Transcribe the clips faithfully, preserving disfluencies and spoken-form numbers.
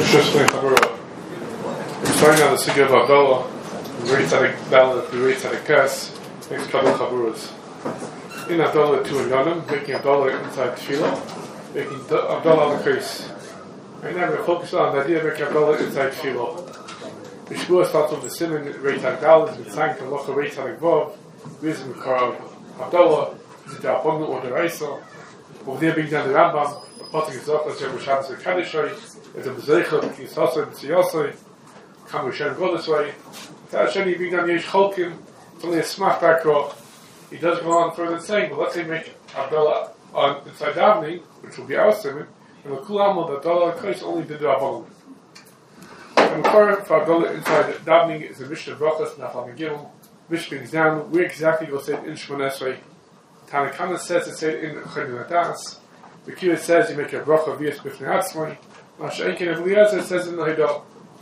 Interesting. We're starting on the Sugya of Abdullah, the Rei Tzadik Bala, the Rei Tzadik Kes, makes a couple of Chaburas. In Abdullah two and Yonim, making Abdullah inside Tefillah, making Abdullah on the Kes. Right now we're focused on the idea of making Abdullah inside Tefillah. The Shbuah starts with the Simon Rei Tzadik Bala, the Tzank and Locha Rei Tzadik Vav, reason the car of Abdullah, is it the Abundant or the Raisa. Over there being done the Rambam, the Patik is off, let's say Shabbos and Kadishay. It's a Bezeicha, between Sasa and Siyasai, Kam Rishen go this way. Ta'ashani being done Yesh Cholkim, it's only a smach backdrop. He does go on further saying, but let's say make Abdullah on inside davening, which will be our simon, and the Kul Amal, the Abdullah Kais only did the Abbalim. And the Korah for Abdullah inside davening is a Mishnah Brachas, Nafal Megillah. Mishnah brings down, where exactly go say it in Shemon Esrei. Tanakana says to say it in Chayim Adas. The Kira says you make a bracha v'yas b'fnei atzmai. Masha'inkin of Eliezer says in the Hidah.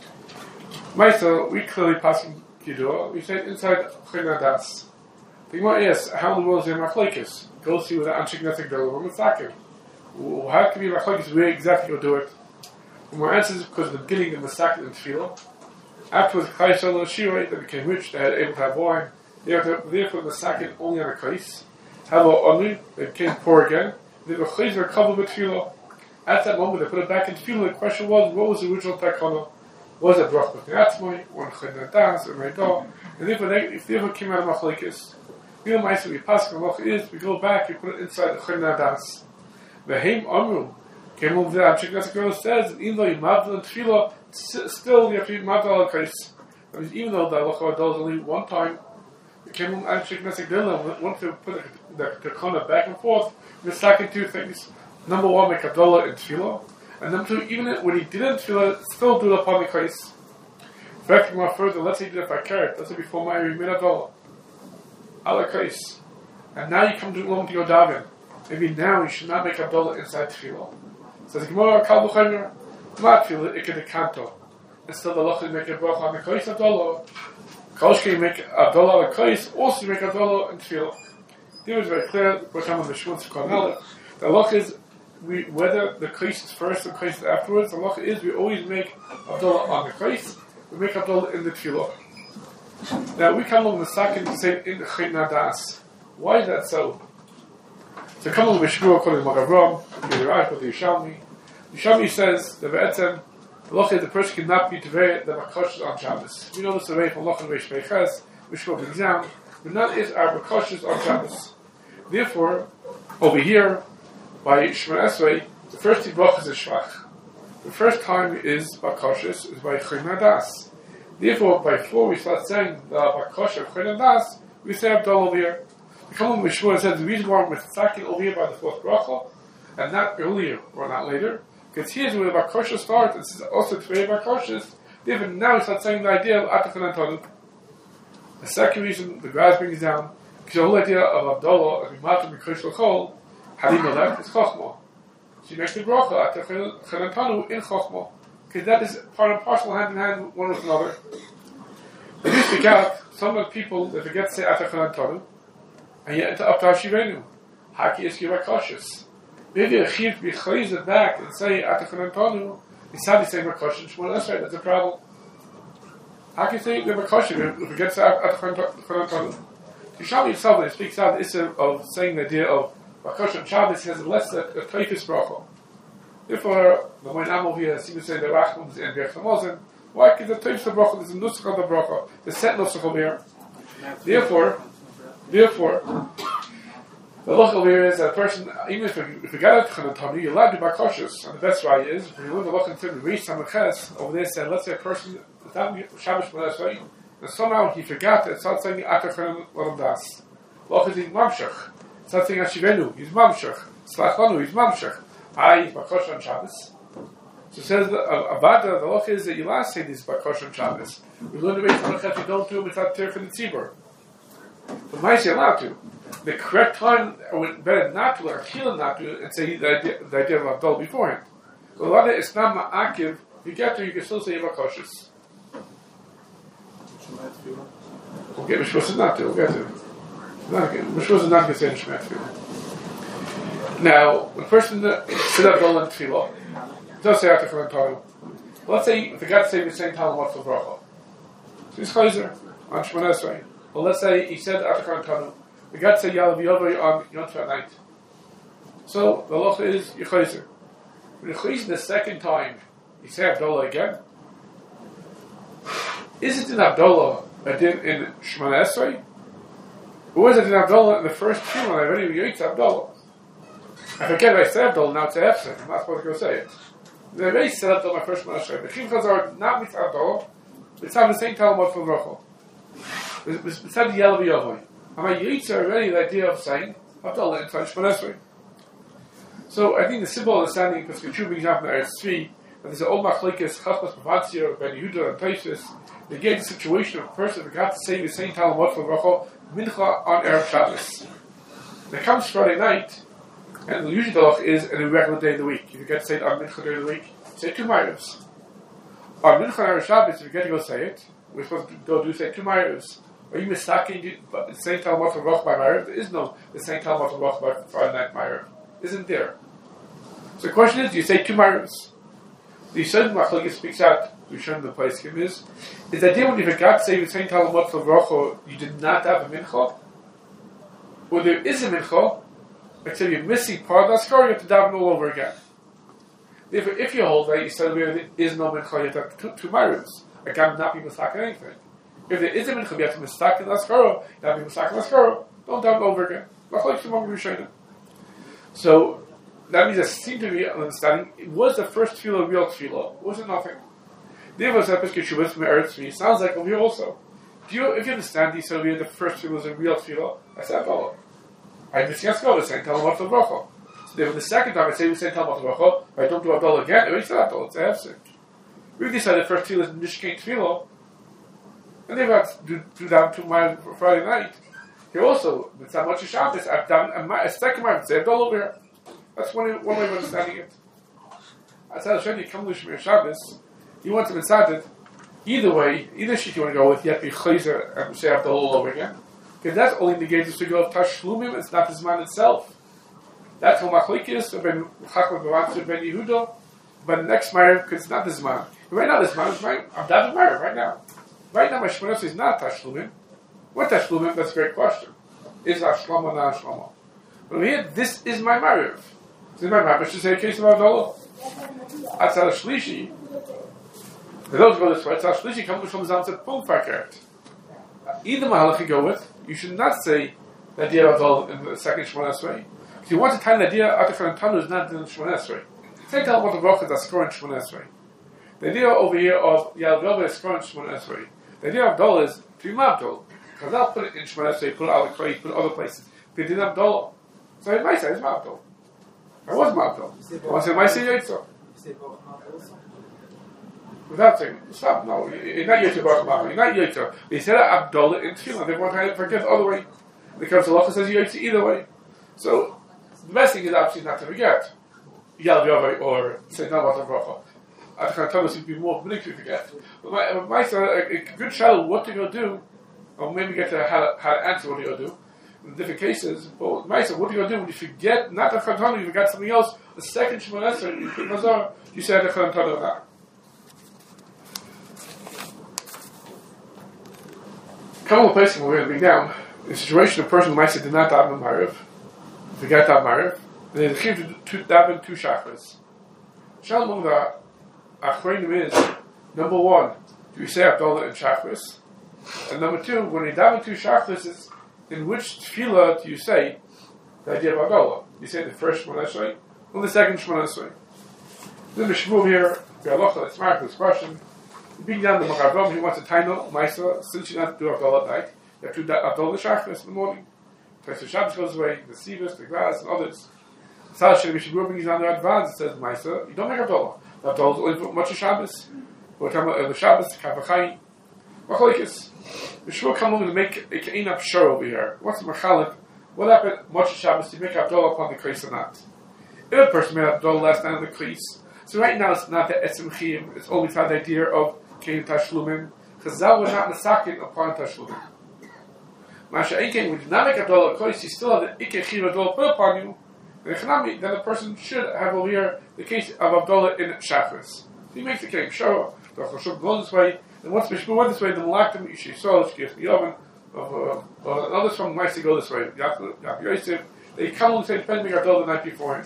Maisa, we clearly pass in Kidduah, we say it inside Chayim Adas. The Gemara asks, how in the world is there machlokes? Go see with the Anshik Netzek Dolo or Mitzakim. How can you be machlokes where exactly you'll do it? The more answers because of the beginning of Masakin and Tefillah. Afterwards, Chai Shalom Shiroi, they became rich, they had able to have wine. Therefore, the Masakin only on a kais. Havo Onu, they became poor again. They were chayzer covered with tefillah. At that moment, they put it back in tefillah. The question was, what was the original takana? Was it brach b'fnei atzmai, or in chayna das, or meidah? And if they, if they ever came out of machlekes, the real ma'aseh we pass the malach is, we go back, we put it inside the chayna das. The heim amru came over there. Anshik Netzek Dolo says, even though you mavdal in tefillah, still you have to be mavdal al kais. That means even though the halacha does only one time, it came on Anshik Netzek Dolo, once they put it the takana back and forth, we're stacking two things. Number one, make Abdullah in tefillah, and number two, even when he didn't tefillah, still do it upon the kais. Backing more further, let's say he did it by carrot, let's say before Ma'ir, he made Abdullah, ala kais, and now you come to Lom to go daven. Maybe now you should not make Abdullah inside tefillah. Says Gemara, Kal B'chaymer, Ma tefillah, ikke de kanto. Instead of the make a bracha on the kais Abdullah, Kalshke make Abdullah on the kais, also make Abdullah in tefillah. Here is very clear, we're talking about the Shmutz Kornel. The halacha is, we, whether the kais is first or kais is afterwards, the halacha is we always make Abdullah on the kais, we make Abdullah in the tefillah. Now we come along the second to say in the Chayna Das. Why is that so? So come along with Shmuel according to Magavram, the Raj, the Yishalmi. Yishalmi says, the Ve'etzem, the halacha is the person cannot be Tevei the Makoshes on Shabbos. We know this away from Lach and Reish Peiches, which will be examined. But not is our bakoshes on Shabbos. Therefore, over here, by Shemon Esrei, the first two brachas is shvach. The first time is bakoshes, is by Chayna Das. Therefore, by four we start saying the bakosh of Chayna Das, we say Abdullah over here. The Kalam Mishmur says the reason why we're stacking over here by the fourth bracha, and not earlier or not later, because here's where the bakoshes starts, and this is also three bakoshes. Therefore, now we start saying the idea of Atachan Antonu. The second reason the Graz brings down, because the whole idea of Abdullah, of Imatum Mikrish L'chol, Hadimelech, is Chochmah. So you make the bracha at Chanantanu in Chochmah, because that is part and parcel, hand in hand, one with another. They do forget, some of the people, they forget to say at Chanantanu, and yet into Abtar Shivenu, Haki is Yivakoshes. Maybe a Chiv be chayzed back and say at Chanantanu, instead of saying Makoshes, Shmuel Esrei, that's a problem. How can you say the Makoshe if it gets out at Chanantanu? Yishalmi himself, it speaks out the issue of saying the idea of Makoshe and Shabbos, he has a less a Teifis bracha. Therefore, the way I'm over here, seems to say the Rachman is in Bech Hamazin. Why? Because the Teifis bracha, there's a Nusach on the bracha, the set Nusach over here. Therefore, therefore, the look over here is that a person, even if you, if you get out to Chanantanu, you're allowed to be Makoshes, and the best way is, if you live the look into the Reish Samaches, over there said, let's say a person Shabbos Shmona Esrei, and somehow he forgot that it's not saying Atachan L'Ram Das. Loch is he's Mamshach. It's not saying Ashivenu, he's Mamshach. Slachonu, he's Mamshach. I, he's Bakosh on Shabbos. So it says, Avada, the Loch is that you last say this Bakosh on Shabbos. We learn the way from the you don't do it without Tir from the Tzibur. But why is he allowed to? The correct time, or better not to, or Achila not to, and say the idea, the idea of Abdul beforehand. So a lot of it's not Ma'akiv. If you get to, you can still say Bakoshes. Okay, we're supposed to not to, we'll get to it. We're supposed to not to say in Shemat Tefillah. Now, when a person said Abdullah in Tefillah, does say Atachan Antonu. Let's say if the God say the same time what's the bracha. So he's chayzer on Shemona Esrei. Well, let's say he said Atakan Tanu. The God said Yalav Yovay on Yom Tov at night. So the halacha is you chayzer. When you chayzer the second time, you say Abdullah again. Is it in Abdullah a din in Shemona Esrei? Or is it in Abdullah in the first few when I already yitz Abdullah? I forget if I said Abdullah, now it's a hefsek. I'm not supposed to go say it. They already said Abdullah my first Shemona Esrei. The Chimchas are not with Abdullah. It's not the same Talmud from Rachel. It's said the Yalav Yovay. Am I yitz already the idea of saying Abdullah inside Shemona Esrei? So I think the simple understanding, because Kachub brings up in the Eretz Tzvi, that there's an old machlekes, Chachmas Bavatzia, Ben Yehuda, and Taisus. They get the situation of a person who got to say the same Talmud from Rachel, Mincha on Erev Shabbos. They comes Friday night, and usually the halach is in a regular day of the week. If you get to say it on Mincha day of the week, say two Ma'arives. On Mincha on Erev Shabbos, if you get to go say it, we're supposed to go do say two Ma'arives. Are you mistaking the same Talmud from Rachel by Ma'ariv? There is no the same Talmud from Rachel by Friday night Ma'ariv. Isn't there? So the question is, do you say two Ma'arives? The Yisod Machlokes speaks out, we show in the place him is, is the idea when you forgot to say the same Talmud from Rachel, you did not have a Mincha? Or there is a Mincha, except you're missing part of that score, you have to daven all over again. Therefore, if you hold that, you said there is no Mincha, you have to have two, two Ma'arives. I cannot be mistaken anything. If there is a Mincha, you have to mistake in the score, you have to be mistaken in the score, don't daven over again. Machlokes among the Rishonim. So, that means there seemed to be an understanding. It was the first tefillah, real tefillah. It wasn't nothing. There was a Pesach Shuvas from Eretz Tzvi. Sounds like over here also. Do you, if you understand these, so the first tefillah was a real tefillah, I said, Abdullah. I just can't go the same Talmud of Rachel. So therefore, the second time I say the same Talmud of Rachel, if I don't do Abdullah again, I already said Abdullah, it's a hefsek. We decided the first tefillah is Nishkein tefillah, and they've got to do, do down to my Friday night. Here also, with so much of Shabbos, I've done a, a second time, say Abdullah over here. That's one, one way of understanding it. I said, Hashem, you come to Shemir Shabbos, you want to inside it. Either way, either shit you want to go with, you have to be chayzer and say Abdullah all over again. Because that's only negates the figure of Tashlumim, it's not the man itself. That's how Machlekes, Ben Chachmas Bavatzia, Ben Yehuda, but the next Ma'ariv, because it's not this man. Right now, this man is my, I'm davening Ma'ariv right now. Right now, my Shemona Esrei is not Tashlumim. What Tashlumim? That's a great question. Is Hashlama or not Hashlama? But here, this is my Ma'ariv. This is my Ma'ariv. I should say a case of Abdullah. Atzal Shlishi. The those go this way. Atzal Shlishi comes from the Zamzat Pum Fakert. Either Mahalach you go with, you should not say the idea of Abdullah in the second Shemona Esrei. If you want to tell the idea, Atachan Tanu is not in Shemona Esrei. Say tell what the Baruch is a score in Shemona Esrei. The idea over here of Yalav Yovay is score in Shemona Esrei. The idea of Abdullah is to be Abdullah. Because I'll put it in Shemona Esrei, put it out of the put it other places. They didn't have Abdullah. So in my side, it's Abdullah. I was Abdullah. I want to say my side, Yitzhak. Without saying, stop, no, you're not Yitzhak Baruch Ma'am, you're not Yitzhak. They said Abdullah in Tefillah, they want to forget the other way. Because the Lacha says Yitzhak either way. So, the best thing is obviously not to forget. Yalav Yovay or say no about the bracha. I can't tell us to be more willing to forget. But my, my son, a, a good child, what to go do, or maybe get to how, how to answer what to go do in different cases. But my son, what do you go do when you forget not the Chantanu, you forget something else? The second Shemona Esrei, you put Mazar, you say the Chantanu or not. A couple of places we're going to bring down. The situation of a person who might say did not daven Ma'ariv, forget that Ma'ariv, and they came to daven two chakras. Shalom among the Achreinim is, number one, do you say Abdullah in chakras? And number two, when you daven two chakras, is in which tefillah do you say the idea of Abdullah? You say the first Shemona Esrei or the second Shemona Esrei? Then the Shmuel here, the halacha, it's marked this question. You bring down the Machavam, he wants a taino, Maisa, since you not do Abdullah at night, you have to do Abdullah chakras in the morning. Taisa Shabbos goes away, the Sivas, the Glass, and others. Sal Shem Yishibur brings down their advance, it says Maisa, you don't make Abdullah. Abdullah is only for much of Shabbos. We're talking about the Shabbos, the Kavachai. Machlokes. The Shmuel come along to make a Ka'inah Pshar over here. What's the Machalik? What happened much of Shabbos to make Abdullah upon the Kreis or not? If a person made Abdullah last night on the Kreis, so right now it's not the Etzem Chiyim, it's only for the idea of Ka'inah Tashlumim. Chazal was not Masakin upon Tashlumim. Masha Eiken, when you not make Abdullah Kreis, you still have the Ikeh Chiyim Abdullah put upon you. Then the person should have over here the case of Abdullah in Shachris. he makes the cake. Sure, the Chashuk goes this way, and once Mishmur went this way, the Malaktim, Ishi Sol, Shkif, the oven, of others from mice to go this way. Yaakov Yosef, they come along and say, depending on the night beforehand.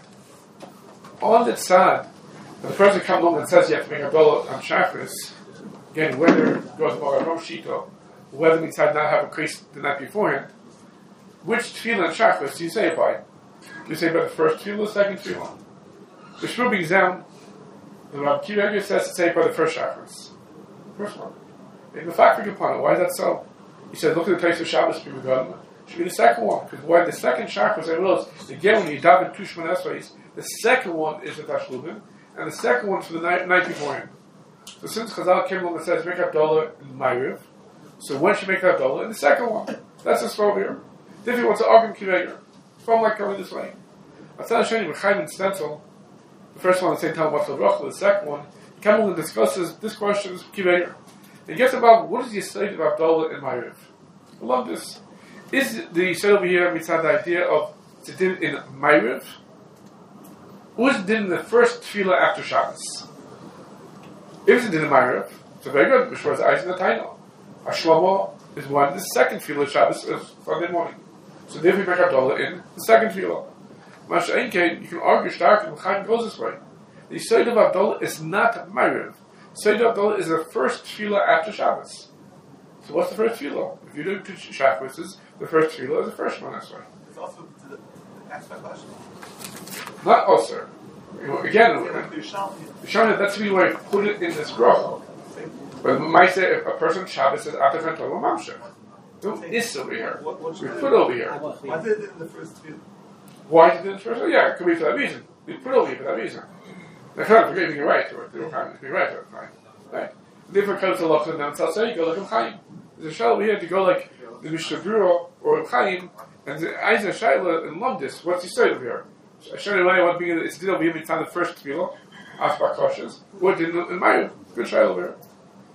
On that side, when the person comes along and says you have to make a dollar on Shachris, again, whether it goes by a Rosh Shito, whether we decide not to have a crease the night beforehand, which tefillah and Shachris do you say it by? Do you say by the first tefillah or the second tefillah? The Shmuel brings down, the Rabbi Kiva says to say it by the first Shachris. First one. In the fact of Kapana, why is that so? He said, look at the place of Shabbos, people go, it should be the second one, because why the second Shachris, I realize, again, when you daven two Shemon Esrei, the second one is the Tashlubim, and the second one is for the night, night beforehand. So since Chazal came along and says, make up dollar in Ma'ariv, so when should you make that dollar? In the second one. That's the story here. If you want to argue Kiveger, from like coming this way. I'll tell you, with Chaim and Stencil, the first one is saying Tal Matzal Brachel, the second one, he comes along and discusses this question is Kiveger. He gets about what is the state of Abdullah in Ma'ariv. I love this. Is the Yisrael over here mitzad the idea of Tzidin in Ma'ariv? Or is it in the first tefillah after Shabbos? If it's in Ma'ariv, so very good. Which was Eisen Ataino. Ashlomo is one. The second tefillah of Shabbos is Sunday morning. So therefore we make Abdullah in the second tefillah. Mash Einkein, you can argue stark and Chaim goes this way. The Yisrael of Abdullah is not Ma'ariv. Yisrael of Abdullah is the first tefillah after Shabbos. So what's the first tefillah? If you do two Shabbos, the first tefillah is the first one. That's right. It's also to the next question. Not also. You know, again, the Shana, that's the way I put it in this bracha. But we might say if a person Shabbos says after Fantolo Mamshech. No, is over here. What, what we put over here. Why did it in the first tefillah? Why did it in the first? Oh, yeah, it could be for that reason. We put over here for that reason. I can't forget you're right, or they don't have to be right, or fine. Right? Different comes to Lachlan and I'll say, go like a Chaim. There's a shell over here to go like the Mishnah Berurah or a Chaim, and the Eisen Shaila and love this. What's he saying over here? I showed you why I want to be it's did over here between the first tefillah, Aspa Koshes, or did in my good Shaila over here.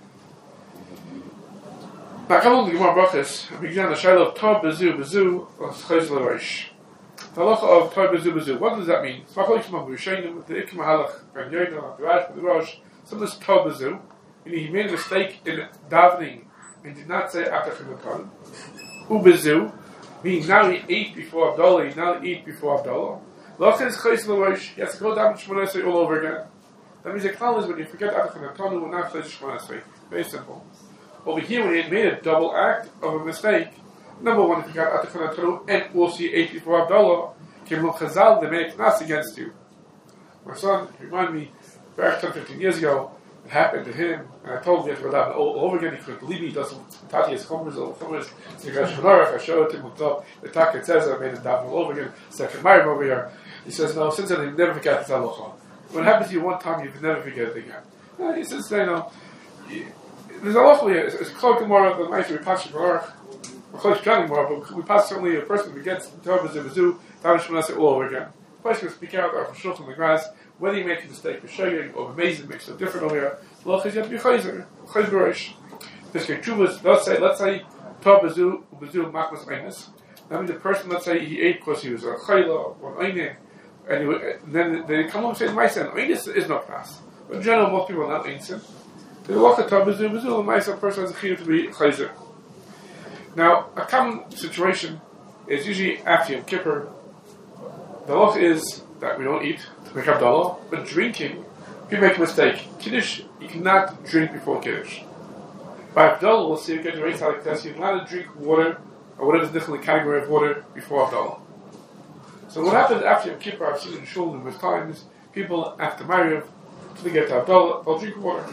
Now come on to the Gemara Brachos, we begin the Shaila of Tar Bezu, Bezu, or Chayz L'Rosh. The halacha of Tar Bezu, Bezu, what does that mean? Smachol Yishma B'Rishonim, with the Ikma Halach, Ben Yoda, the Rash, the Rosh, some of this Tar Bezu, meaning he made a mistake in davening and did not say after Chimatan. Ubezu, meaning now he ate before Abdullah, he now ate before Abdullah. Lachon is Chayz L'Rosh, he has to go down to Shemona Esrei all over again. That means the klal is when you forget after Chimatan, you will not play Shemona Esrei. Very simple. Over here, when he made a double act of a mistake, number one, if you got after Chimatan and also he ate before Abdullah, came along Chazal, they made a knas against you. My son, remind me, back ten, fifteen years ago, it happened to him, and I told him he had to go down all, all over again. He couldn't believe me. He doesn't Tati his chumras or chumras. So he goes I showed him top. The Taka says I made it down all over again. Second Marim over here. He says no. Since then, he never forget this halacha. When it happens to you one time, you never forget it again. Uh, he says, you know, he, there's a halacha here. It's a called Gemara. The nice we pass Gemara. We're close to Gemara, but we pass certainly a person who gets Torah Zivazu, Torah Shmonaseh all over again. The question is speak out or for short on the grass. Whether you make a mistake with shaying or amazing makes it different over here. The law is you have to be chayzer, chayzer b'reish. This guy chuvas. Let's say, let's say, Torah Bezu, Bezu Machmas Einis. That means the person, let's say, he ate because he was a chayla or an einim, and, and then they come along and say, "Ma'asen Einis is not class." But in general, most people are not einim. The law of Torah Bezu, Bezu, and Ma'asen person has a chiyuv to be chayzer. Now, a common situation is usually after Yom Kippur. The law is that we don't eat to make Abdullah, but drinking, if you make a mistake, Kiddush, you cannot drink before Kiddush. By Abdullah, we'll see you get the race like this, you're not to drink water, or whatever is different category of water, before Abdullah. So what happens after Yom Kippur, I've seen in Shul numerous times, people after Mariv, to get to Abdullah, they'll drink water.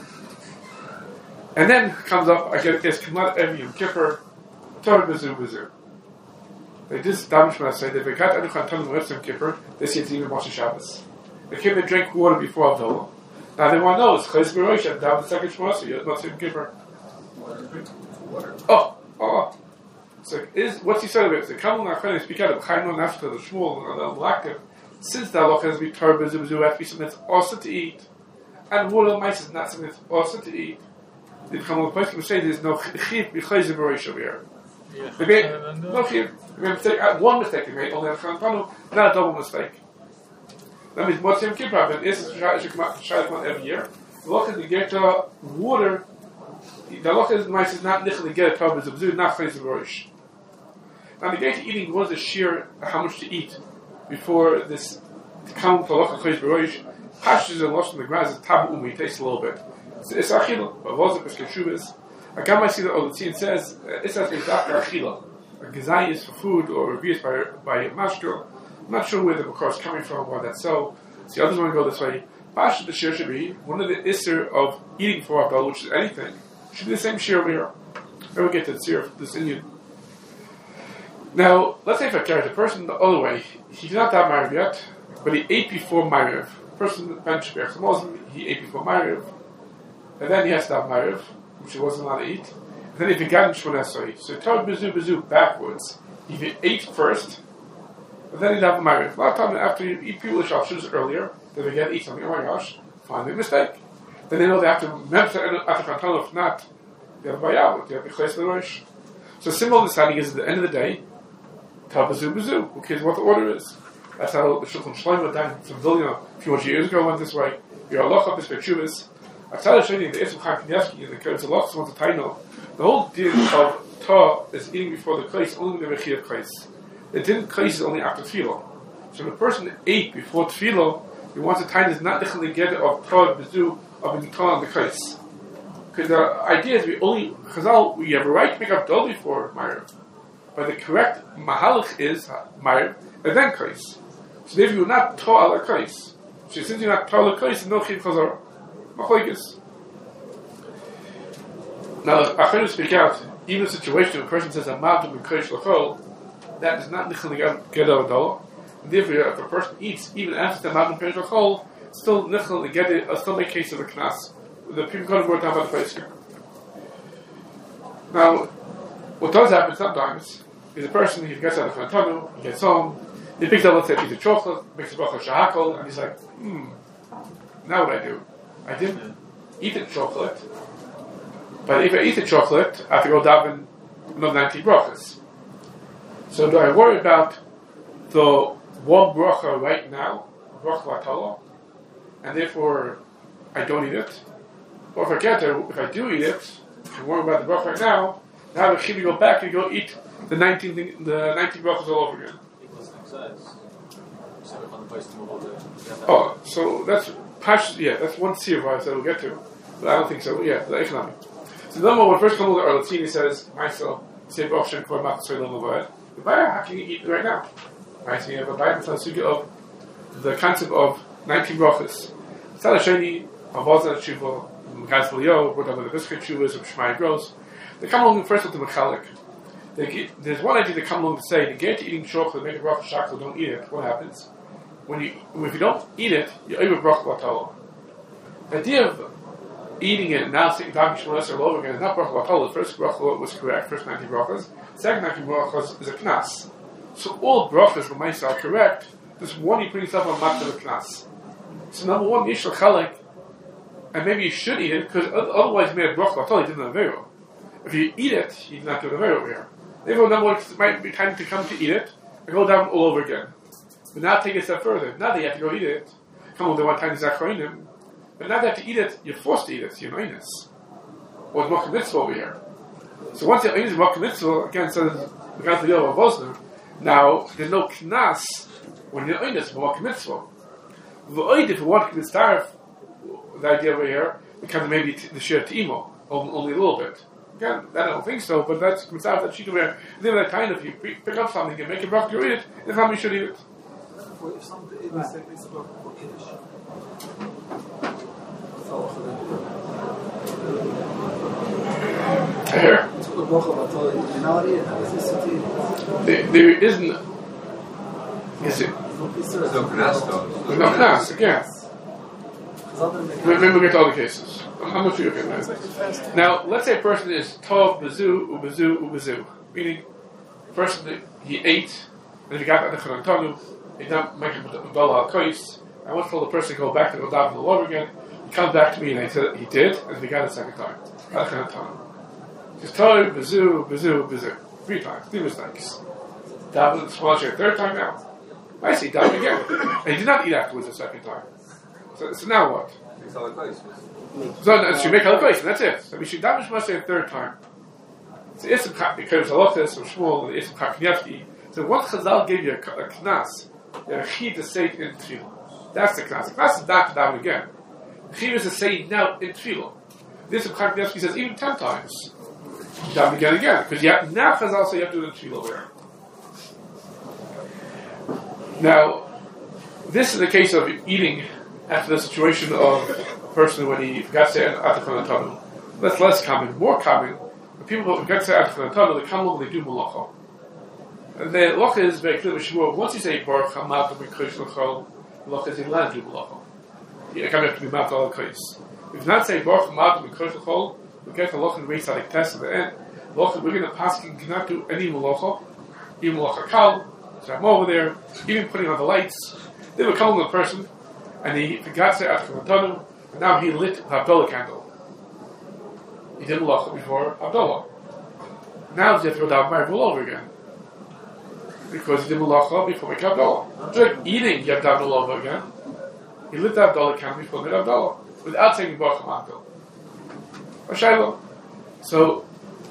And then comes up, I get this, come out every Yom Kippur, Torah Bezu Bezu. They just damage when I say that they got Anuchan Tanu Moritz Yom Kippur, they see it's even Moshe Shabbos. They came and drank water before Abdullah. Now they want to know, it's Chayz B'Rosh, and down the second Shmos, you're not Yom Kippur. Water. Oh, oh. So is, what's he said about it? The Kamal Nachman, speak out of Chaim no Nafta, the Shmuel, and the Malaktiv, since the Allah has to be Torah Bezu Bezu, has to be something that's also to eat, and water mice is not something that's also to eat. The Kamal Nachman will say there's no Chiv B'Chayz B'Rosh over here. Yeah. They made, no Chiv. They made a mistake, uh, one mistake they made, only on Chantanu, not a double mistake. That means Motzei Yom Kippur, and it's Shayach every year. The loch is to get uh, water. The loch is nice is not nichel to get a tub, it's a not face of roish. Now the gate to eating was a sheer how much to eat before this to come to loch face of roish. Hash is a loch in the grass is tabu umi, tastes a little bit. It's achila, but was it b'skeshuvas? I got my see that Olatzin says it says it's after achila. A gazai is for food or reviewed by by mashkel. I'm not sure where the Bukhara is coming from, why that's so. So the others want to go this way. Pasha the shir should be one of the isser of eating for Abdul, which is anything, should be the same shir over here. Then we get to the seer of this Indian. Now, let's say if I carry the person the other way, he's not that married yet, but he ate before Ma'ariv. Person bench a Muslim, he ate before Ma'ariv, and then he has to have Ma'ariv, which he wasn't allowed to eat. And then he began Shmon Esrei. So Torah Bezu Bezu backwards. He ate first, and then he'd have a Ma'ariv. A lot of times after you eat people shall choose earlier, they begin to eat something. Oh my gosh, find a mistake. Then they know they have to remember after Kanton, if not, they have a Bayavot, they have to Chles L'Rosh. So symbol deciding is at the end of the day, Torah Bezu Bezu. Who cares what the order is? That's how the Shulchan Shlomo down from Vilna a few hundred years ago went this way. Your Allah is Bechuvas. I tell you, the Islam Chaim Kanievsky in the Kurds a lot wants to title. The whole deal of Torah is eating before the Kreis, only the Mechi of Kreis. It didn't Kreis is only after Tefillah. So the person ate before Tefillah, he wants to tie is not the get of Torah Bezu of the Torah on the Kreis. Because the idea is we only Chazal we have a right to make up Dol before Ma'ariv. But the correct Mahalach is Ma'ariv and then Kreis. So if you're not Torah ala Kreis, so since you're not Torah ala Kreis, no Chiv Chazar. Machlokes. Now, Achenu speak out, even a situation where a person says, Amavdim and Kreis L'chol, that is not Nichel Geda Adol. And therefore, if a person eats, even after the Amavdim and Kreis L'chol, still Nichel Geda, still make case of a Knas. The people can't work down by the place. Now, what does happen sometimes is a person, he gets out of Chantanu, he gets home, he picks up, let's say, a piece of chocolate, makes a bracha shahakol, and he's like, hmm, now what do I do? I didn't eat the chocolate, but if I eat the chocolate, I have to go daven another ninety brachas. So do I worry about the one bracha right now, bracha latala, and therefore I don't eat it? Or if I get there, if I do eat it, I worry about the bracha right now, now I should go back and go eat the nineteen the nineteen brachas all over again. Oh, so that's yeah, that's one siyavah that we'll get to, but I don't think so. Yeah, the economic. So the number one first comes with Arlatini says, myself, say Boshen for Matzah Lamavad. The buyer, how can you eat right now? Right, so you have a buyer that's on of the concept of nineteen brachas. Salasheni, Avazan Shiva, Gaz Leo, brought up with the biscuit chuvas of Shmai Gross. They come along first with the Mechalik. There's one idea they come along to say, to get to eating chocolate, make a bracha shakla, don't eat it. What happens? When you, if you don't eat it, you're over bracha latala. The idea of eating it and now sitting down Shmona Esrei all over again is not bracha latala. The first bracha was correct, first ninety brachas. The second ninety brachas is a knas. So all brachas from my are correct. Just one you put yourself on matzah of a knas. So number one, yishal chalik, and maybe you should eat it because otherwise you made a bracha latala. You didn't have very well. If you eat it, you do not do the very over here. Therefore, number one, it might be time to come to eat it and go down all over again. But now take it a step further. Now that you have to go eat it, come on, the one time is Zacharinim. But now that you have to eat it, you're forced to eat it. You're minus. Or it's Mokkah Mitzvah over here. So once you're in Mokkah Mitzvah, again, says the Gans Leo of Vosner, now there's no Knas when you're in this Mokkah Mitzvah. If you want to starve, the idea over here becomes maybe the share T'imo, only a little bit. Again, I don't think so, but that's comes out that sheet over here. Then that kind of you pick up something and make it rough, you eat it, and how many should eat it? If somebody is like this about Kiddush. Here. There, there isn't. Is it? There's no knas though. There's no knas, again. Maybe we'll get to other cases. I'm not sure you can that. Now, let's say a person is tov, bazu, ubazu, ubazu. Meaning, person he ate, and he got out of the Chanantanu, he now make a bala al kois. I once told the person to go back to the daven all over again. He comes back to me and he said he did, and he got it a second time. Out of Chanantanu. He says tov, bazu, bazu, bazu. Three times, three mistakes. Daven the small share, third time now. I see, daven again. And he did not eat afterwards a second time. So, so now what? It's all like ice. So, no, so you make halakos, and that's it. So we should damage must say a third time. So Isam because halachas from Shmuel and Isam Kaknievsky. So what Chazal gave you a, a knas, a chid to say it in tefillah. That's the knas. The knas is not to daven again. The chid is to say it now in tefillah. This Isam Kaknievsky says even ten times. Daven again again because you have, now Chazal say you have to do it in tefillah there. Now, this is the case of eating after the situation of a person when he forgot to say Atachon Atanu. That's less common. More common, when people who forget to say Atachon Atanu, they come along and they do Malacha. And the Malacha is very clear with Shmuel. Once you say Baruch Hamav B'Kodesh L'Chol, Malacha is allowed to do Malacha. You have to be Mav Al Kodesh. If you not say Baruch Hamav B'Kodesh L'Chol, we get the Malacha and raise like test at the end. Malacha, we're going to pass, you cannot do any Malacha, even Malacha Kal. So I'm over there, even putting on the lights. They were calling the person, and he forgot to say Atachon Atanu, and now he lit the Havdalah candle. He did Malacha before Havdalah. Now he has to go down by all over again. Because he did Malacha before making Havdalah. Just like eating, you have to have all over again. He lit the Havdalah candle before making Havdalah, without saying Baruch Hamav. Ashayla. So,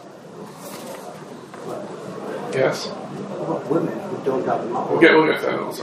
yes? Women who don't have the mouth. We'll get, we'll get to that also.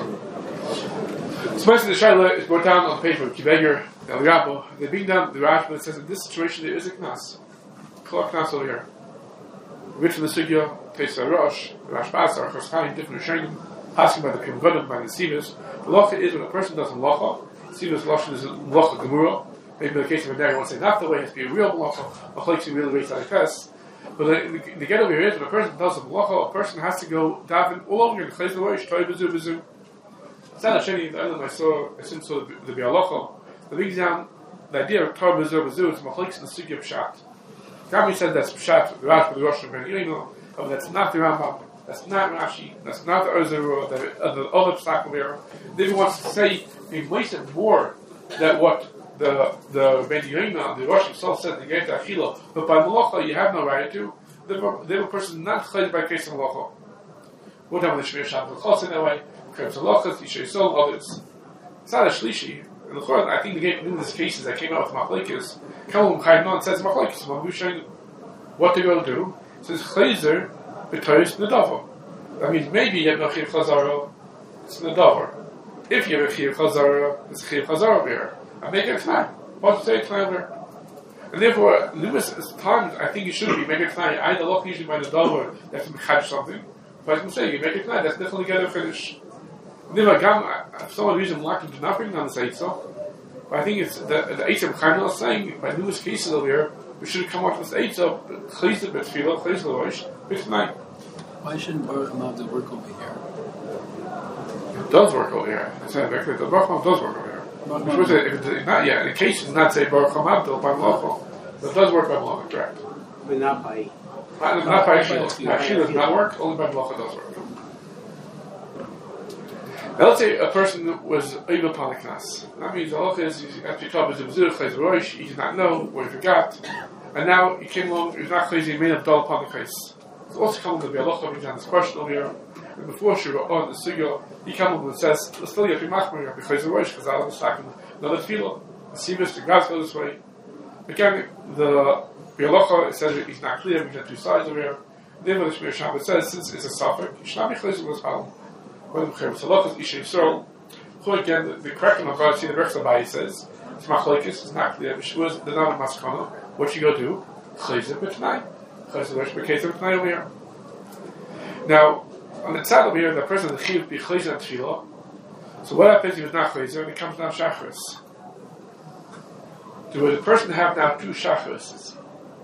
So basically the Shaila is brought down on the page of Kiveger, El Yabo. They bring down the Rash, but it says in this situation there is a knas. Kol knas over here. Which from the Sugya, Tesa Rosh, Rash Basar, Choschaim, different Rishonim, asking by the Pim Godim, by the Sivas. The Lacha is when a person does a Malacha. Sivas Lashon is a Malacha Gemura. Maybe in the case of a Nari, I won't say not the way, it has to be a real Malacha. Machlekes really raise out of test. But the, the, the get over here is when a person does a Malacha, a person has to go daven all over again. Chayz the Rosh, Toy Bezu Bezu. It's not a sheni, the island I saw, I assume saw the Bialacha. The big down, the idea of Torah Bezu Bezu is Machlekes in the Sugya Pshat. Gami said that's Pshat, the Rash, the Rosh, Ben Yoino, but that's not the Rambam, that's not Rashi, that's not the Ozerah, the, uh, the other Psak there. They wants to say, he makes it more than what the the Ben Yoino, the Rosh himself said, the Geta Achila, but by Malacha you have no right to. The a person not chayed by case of Malacha. What happened with the Shmir Shabbat Chos in that way? Because Malachas, Yishay Sol, others. It's not a Shlishi. And the Chorah, I think the game in these cases that came out with Machlekes, Kalam Chaynon says Machlekes, what to go do. It says Chayzer, B'toyis Nedava. That means maybe you have no Chiv Chazara, it's Nedavar. If you have a Chiv Chazara, it's Chiv Chazara over here. I make it tonight. What to say tonight over? And therefore, numerous times, I think you shouldn't be making it tonight. Either look usually by the Nedavar, you have to catch something. But I can say, you make it tonight, that's definitely going to finish. Never gam. For some reason, lacking to not bring down the Eitzah. But I think it's the the Eitzah Chaim is saying by numerous cases over here, we should come up with this Eitzah, Chayz the Betfilah, Chayz the Rosh, tonight. Why shouldn't Baruch Hamav work over here? It does work over here. It's not very clear. The Baruch Hamav does work over here. Which if it's not yet, in the case it's not say Baruch Hamav by Malacha, but it does work by Malacha, correct? But not by. Not, not by Shila. By Shila does not work. Only by Malacha does work. Now let's say a person was able upon the knas. That means the halacha is after he told his Zurich Chayz Rosh, he did not know what he forgot, and now he came along. He was not crazy. He made a dull upon the case. It's also come to be a halacha. We have this question over here, and before she wrote on the sugya, he came along and says, "Let's still get machmer after Chayz Rosh because I was talking another tefillah." The Sivas, the guys go this way. Again, the halacha it says he's not clear. We have two sides over here. Then the Shmir Shabbat says since it's a suffix, you should not be Chayz Rosh Halam. When the Salachas Ishay Yisrael, again, the, the correct one, I've see the Rechs Abayi says, it's Machlekes, it's not clear, but she was the Nana Maskana, what you go do? Chayzer B'Tnai. Chayzer B'Tnai B'Tnai over here. Now, on the side over here, the person, the Chiv, be Chayzer and Tefillah. So what happens if he's not Chayzer and it comes down Shachris? Do the person have now two Shachris?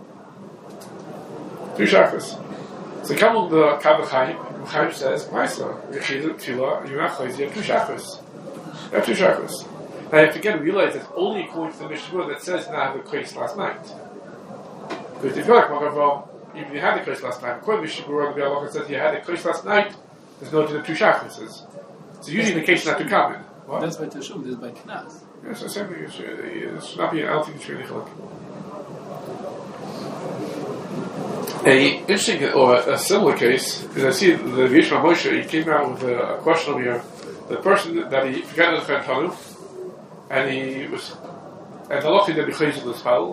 Two Shachris. So come on the Kabbalah Chaim, Chaim says, Maisa, Yechidah, Tefillah, you're not Chayz, you have two Shachris. You have two Shachris. Now you have to again realize that only according to the Mishnah that says you have the Chayz last night. Because if you're like Magavam, even if you had the Chayz last night, according to the Mishnah, the Allah says you had the Chayz last night, there's no to the two Shachrises. So usually the case is not too common. What? That's by Teshuvah, this is by Knas. Yes, the same thing. It should not be, I don't think it's really chiluk. A interesting or a similar case is I see the Yishma Moshe. He came out with a, a question over here. The person that he forgot the Chayim Tanu, and he was and the halacha that b'chayzer l'spal.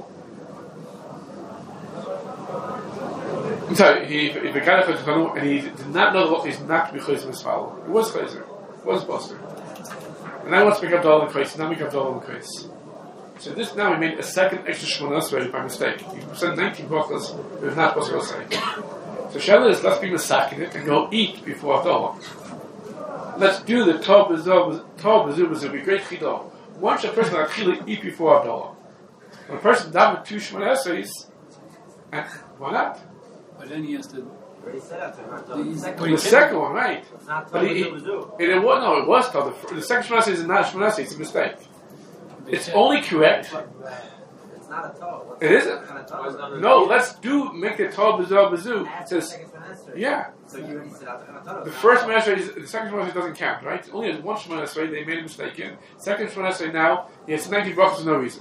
I'm sorry, he if a guy and he did not know the halacha is not b'chayzer l'spal. It was chayzer, it was buster, and now he wants to make up dollar in kais. Now make up dollar in kais. So this now we made a second extra shmona esrei by mistake. He said nineteen brachos, it was not possible to say. So Shela is let's be masakin it and go eat before Havdalah. Let's do the Tov B'Zov, Tov B'Zov B'Zov, be great chidah. Once a person actually eat before Havdalah. When a person davened two shmona esreis, and why not? But then he has to. He said that to her. The second, The second one, right? It's not But he, he, it, it was no, it was Tov. The, the second shmona esreis is not shmona esreis; it's a mistake. It's only correct. It's not a toe. It isn't. No, let's do make the Tov B'Zov B'Zov. It says, yeah. So you said out The first Shemona Esrei, the second Shemona Esrei doesn't count, right? It only has one Shemona Esrei. They made a mistake in. Second Shemona Esrei now he has nineteen brachos for no reason.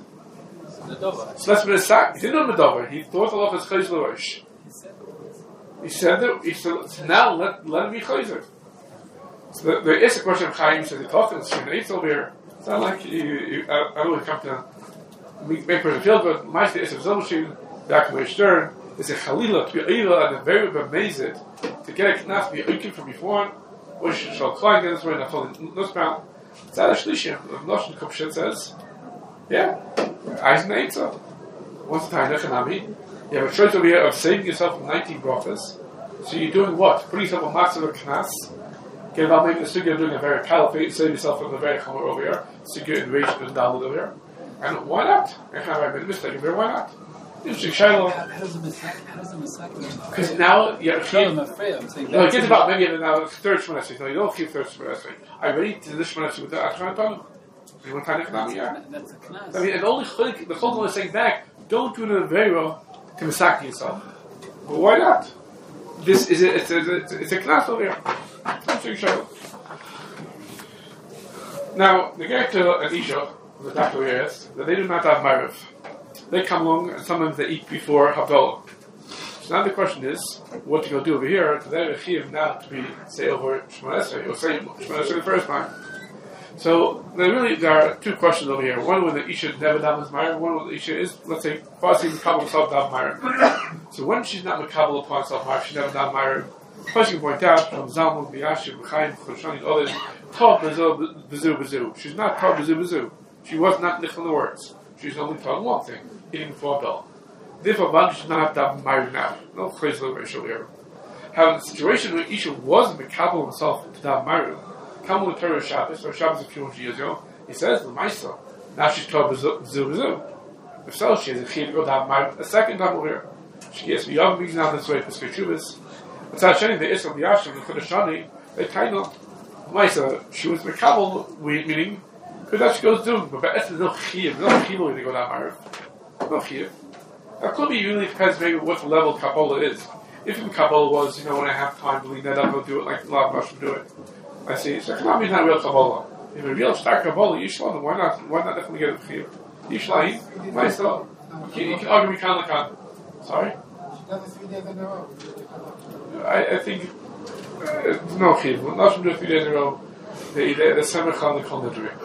So let's be a sack. He didn't know Medover. He thought the law was Chayz L'Rosh. He said that. He said, so now let let him be Chayzer. So there is a question of Chaim. Says he talked to the Shemona Esrei over here. It's not like you, you, I, I don't want to come to make make person feel good. My state is a Zomashim, back in Stern, is a Chalila, to be Eila, and a very amazed to get a Knas, be Eikim from before, which shall climb in this way, and I told him, Nussbaum, it's out of Shlishim, of Noshon Kupshet says, yeah, Eisen Eitza. What's the time, Nechanami? You have a choice over here of saving yourself from nineteen brachas. So you're doing what? Putting yourself on matzah of Knas. Get about making the sugya doing a very palpate, save yourself from the very chomer over here, sugya invasion and download over here. And why not? And how I made a mistake over here, why not? Interesting Shiloh. How does the mistake? How does the mistake? Because now, yeah, I'm afraid. I'm saying. No, it gets about maybe now third Shemona Esrei. No, you don't keep third Shemona Esrei. I already did this Shemona Esrei with the Ashran Tanu. You want to time yeah. That's a knas. I mean, and only the Chol is saying back, don't do it in a very well to misaki yourself. But why not? This is a, it's a, it's a, it's a knas over here. Interesting Shiloh. Now, the guy to an Isha, the doctor here is, that they do not have Ma'ariv. They come along and sometimes they eat before Havdalah. So now the question is, what to go do over here? Because they're Chiv now to be, say, over Shemona Esrei, or say Shemona Esrei the first time. So, there really, there are two questions over here. One, when the Isha never done his Ma'ariv, one, when the Isha is, let's say, Farsi Makabal herself done Ma'ariv. So when she's not Makabal upon herself Ma'ariv, she's never done Ma'ariv. First you can point out, from Zalman, B'Yashiv, B'Chaim, Choshani, and others, Tov B'Zu B'Zu. She's not Tov B'Zu B'Zu. She was not Nichel in the words. She's only taught one thing, eating before bell. Therefore, one should not have to have married now. No crazy little ratio here. However, the situation where Isha wasn't Mekabel himself to have married, come with Torah Shabbos, or Shabbos a few hundred years ago, he says, the Maisa, now she's Tov B'Zu B'Zu. If so, she has a Chiv to go to have married a second time over here. She gets me young beings now this way for Skechubas. But Sashani, the Isra B'Yashim, the Chodeshani, they kind of, Maisa, she was Mekabel, meaning, because that she goes doing, but that's no Chiv, no Chiv when they go down married. No Chiv. That could be really depends maybe what level Kabbalah is. If in Kabbalah was, you know, when I have time to lean that up, I'll do it like a lot of Russians do it. I see. So Kabbalah is not real Kabbalah. If a real stark Kabbalah, Yishla, why not? Why not definitely get a Chiv? Yishla, myself. You can argue me kind of like Sorry. She does it three days in a row. I, I think uh, no Chiv. Not do it three days in a row. The the the summer Khan the Khan the drink.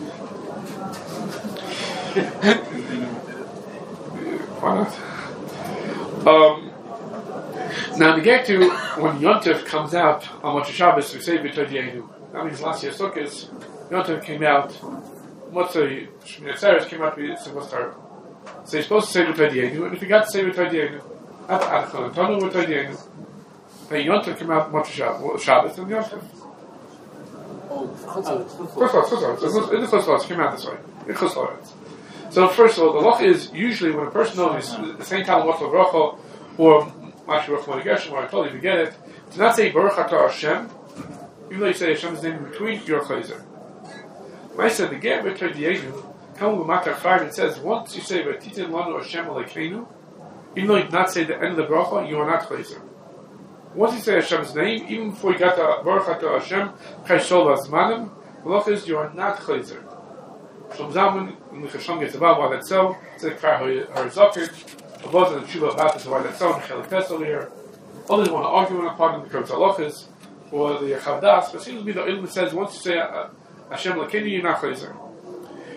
Why not? Um, now to get to when Yontif comes out on Motzei Shabbos, we say B'Tod Yenu. That means last year Sukkot, Yontif came out. Motzei Shmini Atzeres came out to be Sukkot Torah. So you're supposed to say B'Tod Yenu, and if you got to say B'Tod Yenu, that's Adchon Antonu B'Tod Yenu. Then Yontif came out Motzei Shabbos and Yontif. Oh, Chutz La'aretz. In the Chutz La'aretz, it came out this way. In Chutz La'aretz. So first of all, the loch is usually when a person knows the same time of Motzei Bracha or Mashi Baruch Hu Gershom, or I totally forget it, to not say Baruch Atah Hashem, even though you say Hashem's name in between, you're a chayzer. When I said the get B'Tod Yenu, come with Matar Chayv, it says once you say V'titin Lanu Hashem Alekeinu, even though you did not say the end of the bracha, you are not chayzer. Once you say Hashem's name, even before you got the Baruch Atah Hashem, Chayshol Vazmanim, the loch is you are not chayzer. Shlom Zalman, when the Chashon gets about why that's so, it's like Kar Harzakir, above the Tshuva about this, why that's so, and Chelik Tes over here. Others want to argue on a part of the Kurz Halachas, or the Chavdas, but it seems to be the Ilm says, once you say uh, Hashem Lakini, you're not Chayzer.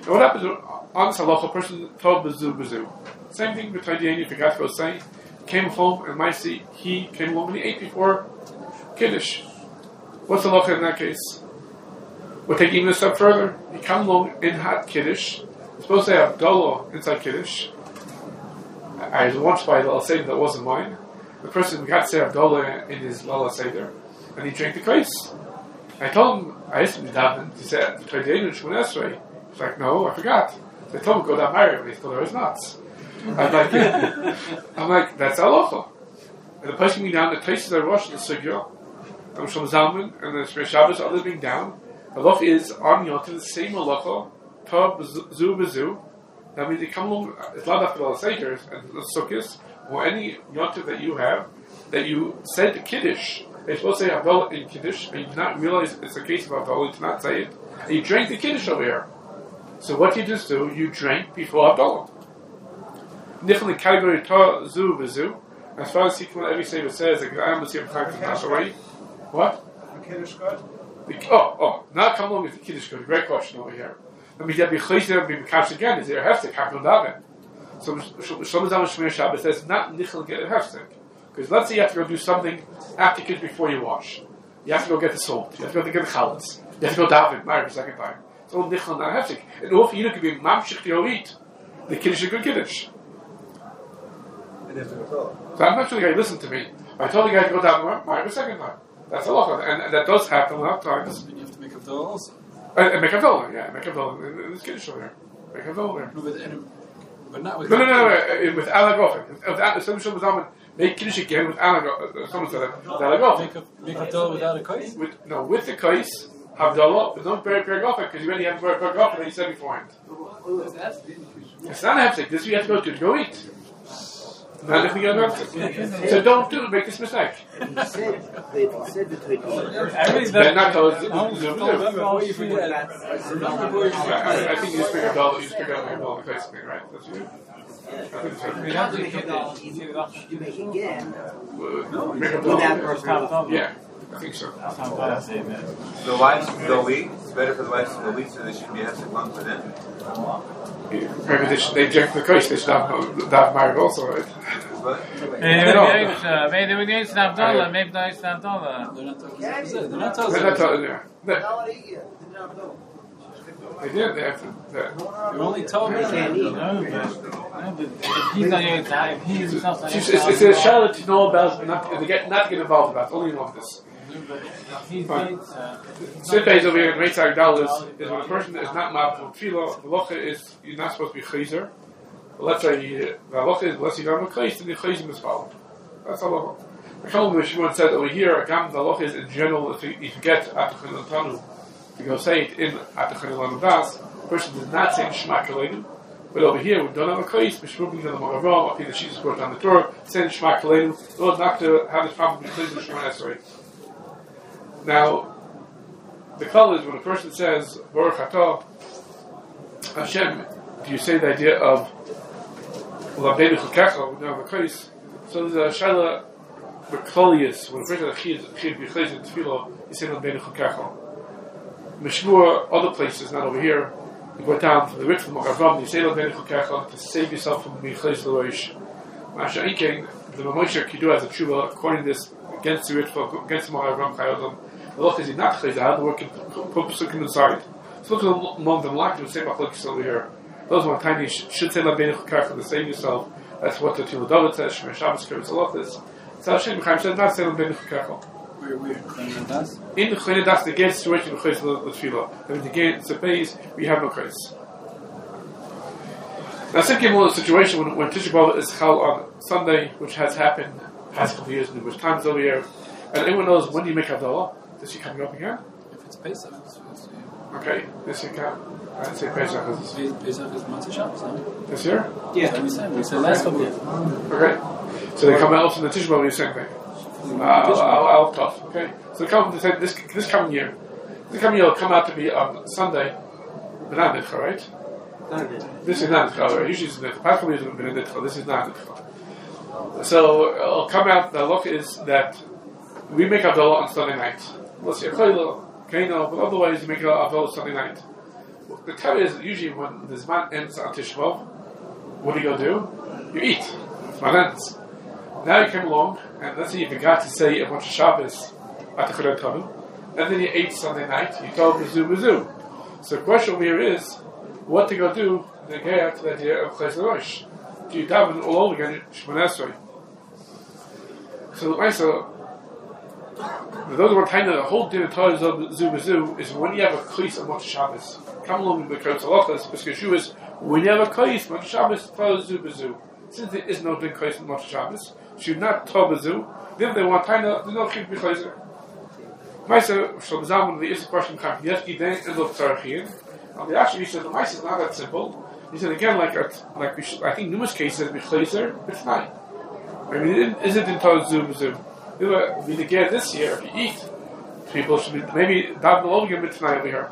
Now what happens on Salach, a person told Bazu Bazu. Same thing with Taidiani, if you got to go say, came home and my see he came home and he ate before Kiddush. What's the halacha in that case? We'll take even a step further. He come along in hot Kiddush. He's supposed to have dolo inside Kiddush. I was once by a Lala Seder that wasn't mine. The person got to say Abdullah in his Lala Seder, and he drank the kais. I told him, I asked him to daven. He said, Taidianu Shmon Esrei. He's like, no, I forgot. So I told him, go down Mario. He told her, it's nuts. I'm like, I'm like, that's halacha. And the person being down, the places I rush in the Sugya, I'm Shlomo Zalman, and the Shmei Shabbos are living down. The halacha is on Yom Tov, the same halacha, Tov, Zu, Bezu. That means they come along, it's not after all the Seders and the Sukkahs, or any Yom Tov that you have, that you said the Kiddush. They're supposed to say Havdalah in Kiddush, and you do not realize it's a case of Havdalah, to not say it. And you drank the Kiddush over here. So what you just do, you drank before Havdalah. Different category Ta Zu Bezu. As far as Sikh every Sefer says, the I am the same time to pass away. What? The Kiddush good? The, oh, oh, now come along with the Kiddush good. Great question over here. I mean, that be chayzer, be mekash again. Is there a hefsek? How can daven? So Shlomo Zalman Shmei Shabbos says not nichel get a hefsek, because let's say you have to go do something after Kiddush before you wash. You have to go get the salt. You have to go get the chalitz. You have to go daven. Marry the second time. It's all nichel not hefsek. And all for you could be mamshich yorit. The Kiddush is a good Kiddush. So I'm not sure the guy listened to me. I told the guy to go down marry the second time. That's a lot, and, and that does happen a lot of times. You have to make a dough also. And, and make a dollar, yeah, make a dollar. And this Kiddush over here. Make a dollar. No, but, but not with No, no, no, no, no, with Alagofen. Someone should have make Kiddush again with Alagofen. Someone said that. With Alagofen. Make a, make a dough without a kais? With, no, with the kais, Havdalah, but don't bury Perigofen, because you already have to bury Perigofen, that you said beforehand. It's not a hefsek. This you have to go to, to go eat. Not if you get a hefsek. So don't do make this mistake. If you said, if you said the Taidianu, They're not told. I I think you just pick up dollar, you just pick up a dollar kais thing, right? That's you. I think so. you have to make a dollar, you make again, Uh, Make a without dollar. Perigofen. Yeah, I think so. The wives go eat. It's better for the wives to go eat, so they should be having fun for them. Maybe they should, they drink the kais, they should have, have married also, right? But Maybe they would get to Abdullah, maybe they to Abdullah. They're not talking. They're not They're not talking. telling you. They, they did, they have to. They, You're only told me. Can't eat. No, but if he's not going to, if he's himself not it's, it's, it's a shallow to know about, not to get, not to get involved about, only know this. he's Fine. uh, Sifes over here in Reitzag Dallas is when a person is not mad from Tefillah, the halacha is you're not supposed to be chayzer. But let's say you, the halacha is unless you don't have a chayz, then the chayz is followed. That's halacha. The Chalmud Shimon said over here, again, the halacha is in general, if you, if you get Atachin Lantanu, to go say it in Atachin Lantas, the person is not saying Shema Kaleinu. But over here, we don't have a chayz, Mishmubin on the Maravam, okay, the sheet is brought on the Torah, saying Shema Kaleinu, in order not to have this problem with chayz and Shema Esrei. Now, the call is when a person says Baruch Atah Hashem, do you say the idea of L'Abdeinu Chukecha with no Makais? So there's a Shaila Beklolius, when a person says Chid B'Chayz in Tefillah, you say L'Abdeinu Chukecha. Mishmur, other places, not over here, you go down to the Rit from Mokavram, you say L'Abdeinu Chukecha to save yourself from B'Chayz L'Roish. Masha Inking, the Mamosha Kidu has a tshuva, according to this, against the Rit, against the Mokavram Chayodam. The look is not chayz. I had to work in psukim inside. So look at the moment I'm lacking the same machlokes over here. Those are tiny should say l'abdeinu chukecha to save yourself. That's what the Tefillah David says. Shmei Shabbos carries a lot of this. So Hashem Chaim said not say l'abdeinu chukecha. Where we are das. In the Chayne Das, the gate situation of chayz the Tefillah. That means the gate, it's a base. We have no chayz. Now, think about the situation when when Tisha B'av is chal on Sunday, which has happened past couple of years, numerous times over here, and everyone knows when you make Havdalah. This year coming up again? If it's Pesach, it's, it's, Okay, this year come. I didn't say Pesach is Pesach is Matzah Shabbos, no? this year? Yeah. Like we said, we said last couple of Okay. So they come out from the Tisha B'av, the same thing. Uh, I'll, I'll, I'll tough. Okay. So they come to say this this coming year. This coming year will come out to be on Sunday, but not Nidcha, right? This is not Nidcha, right? Usually it's Nidcha. Past couple years have been Nidcha. This is not Nidcha. So it'll come out, the look is that we make Havdalah on Sunday night. Let's see, a Chayla, Kaino, but otherwise you make Havdalah Sunday night. the Torah is usually when the Zman ends on Tisha B'Av, what do you go do? You eat. Zman ends. Now you came along, and let's say you forgot to say a bunch of Shabbos at the Chorei Tanu, and then you ate Sunday night, you told Mizu Mizu. So the question over here is, what to go do to get to the idea of Chayz Rosh? Do you daven all over again, Shemon Esrei? So the Maisa, those who are telling the whole din of Torah Zu Mizu is when you have a Chayz on Mot Shabbos. Come along with the Chayz Halachas, because you is, when you have a Chayz, Mot Shabbos, Torah Zu Mizu. Since there is no din Chayz on Mot Shabbos, should not Torah Mizu, then they want Taina, there's no Chayz B'Chayzer. Maisa, Shalom Zalman, the first question comes, yes, Giden, and Lot Tzarechiyim. And the actually, he said, the Maisa is not that simple. He said, again, like, like we should, I think numerous cases, B'Chayzer, it's not. I mean, is it in Torah Zu Mizu? We again this year, if you eat, people should be, maybe, daven all again with tonight over here.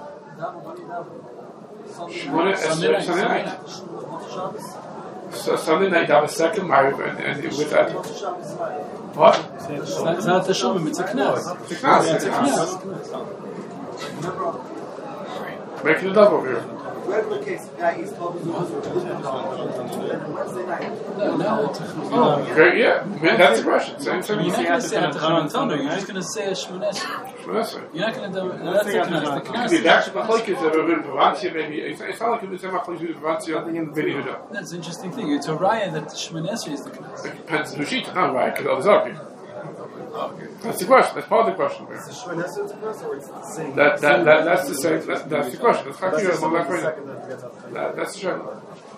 Shemona Esrei, Sunday night. So Sunday night, have a second Mariv, and, and with that. What? It's not the Shulman, it's a Knas. It's a Knas, it's a Knas. Making it up over here. Regular case, guy eats twelve Wednesday night. No, no. Great, yeah. Man, that's the Russian. Same, same. You're not going to say at the Chorei Tanu, you're just going to say a Shemon Esrei. You're not going to do, that's the Knas. The Knas The actual machlokes of a bit of Vavantia, maybe. It's not like it's a machlokes of Vavantia, I think in the video. That's an interesting thing. It's a raya that Shemon Esrei is the Knas. It depends on who sheet, not right, because others argue. That's the question. That's part of the question. That, that, that, that's the same. That, that's the question. That's how you that, That's the shayla.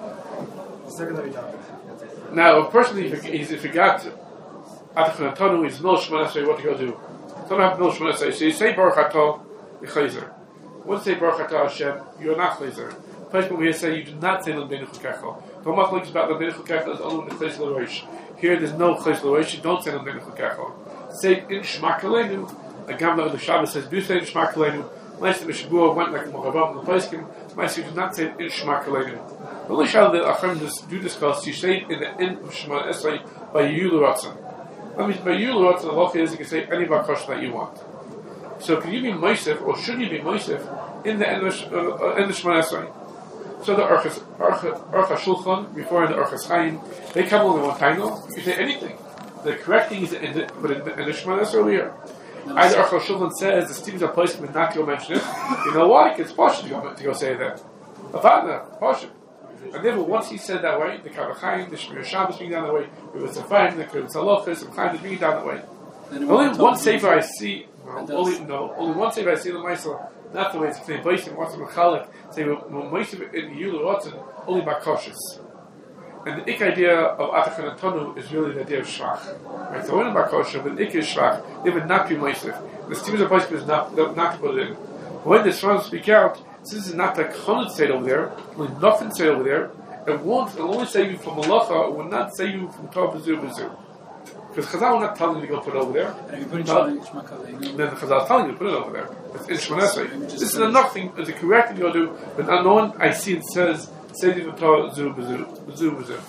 Now, a person if he, if he forgot at the Tanu is no Shemon Esrei, what to go do? Some have no Shemon Esrei. So you say Baruch Atah, you're Chayzer. Once you say Baruch Atah Hashem, you're not Chayzer. First, when we say you do not say L'Beinu Chukecha. The Machlokes is about L'Beinu Chukecha is only when the Chayz L'Rosh. Here, there's no Chayz L'Rosh. You don't say L'Beinu Chukecha. Say in Shema Kalenu, a Gamla of the Shabbos says, do say in Shema Kalenu. Maisa Mishabua went like the Mochavam and the Paiskim. Maisa you do not say in Shema Kalenu. The only Shal that Achim do discuss, you say in the end of Shema Esrei by Yulu Ratzon. That means by Yulu Ratzon, the law is you can say any Bakosh that you want. So can you be Moisef, or should you be Moisef, in the end of Shema Esrei? So the Aruch HaShulchan, before in the Aruch HaChaim, they come along in one title, you can say anything. The correct thing is in the, but in the, in the Shemona Esrei over here. Either Aruch HaShulchan says the students are placed with not to go mention it. You know why? It's partial to go, to go say that. Avadna, partial. And therefore, once he said that way, the Kavachayim, the Shemir Shabbos being down the way, it was the Fayim, the Kibbutz Halachas, the Chaim being down the way. Only one sefer I see, no, only, no, only one sefer I see in the Maisel, not the way it's explained, Baisim, what's the Mechalik, say, Moisef in Yulu Rotzen, only by cautious. And the ik idea of Atachan and Tonu is really the idea of Shvach. Right? So when in Bakosha, when ik is Shvach, they would not be Moisef. The Stevens of Baisim is not, not to put it in. When the Shvach speak out, since it's not like Chonot said over there, only nothing said over there, it won't, it'll only say you from Malacha, it will not say you from Torah B'Zur B'Zur. Because Chazal will not tell you to go put it over there. And if you put it no, in Shema Kalenu, then the Chazal is telling you to put it over there. It's in Shemona Esrei. This is another thing, it's a correct thing you'll do, but no one I see it says, say you from Torah B'Zur B'Zur.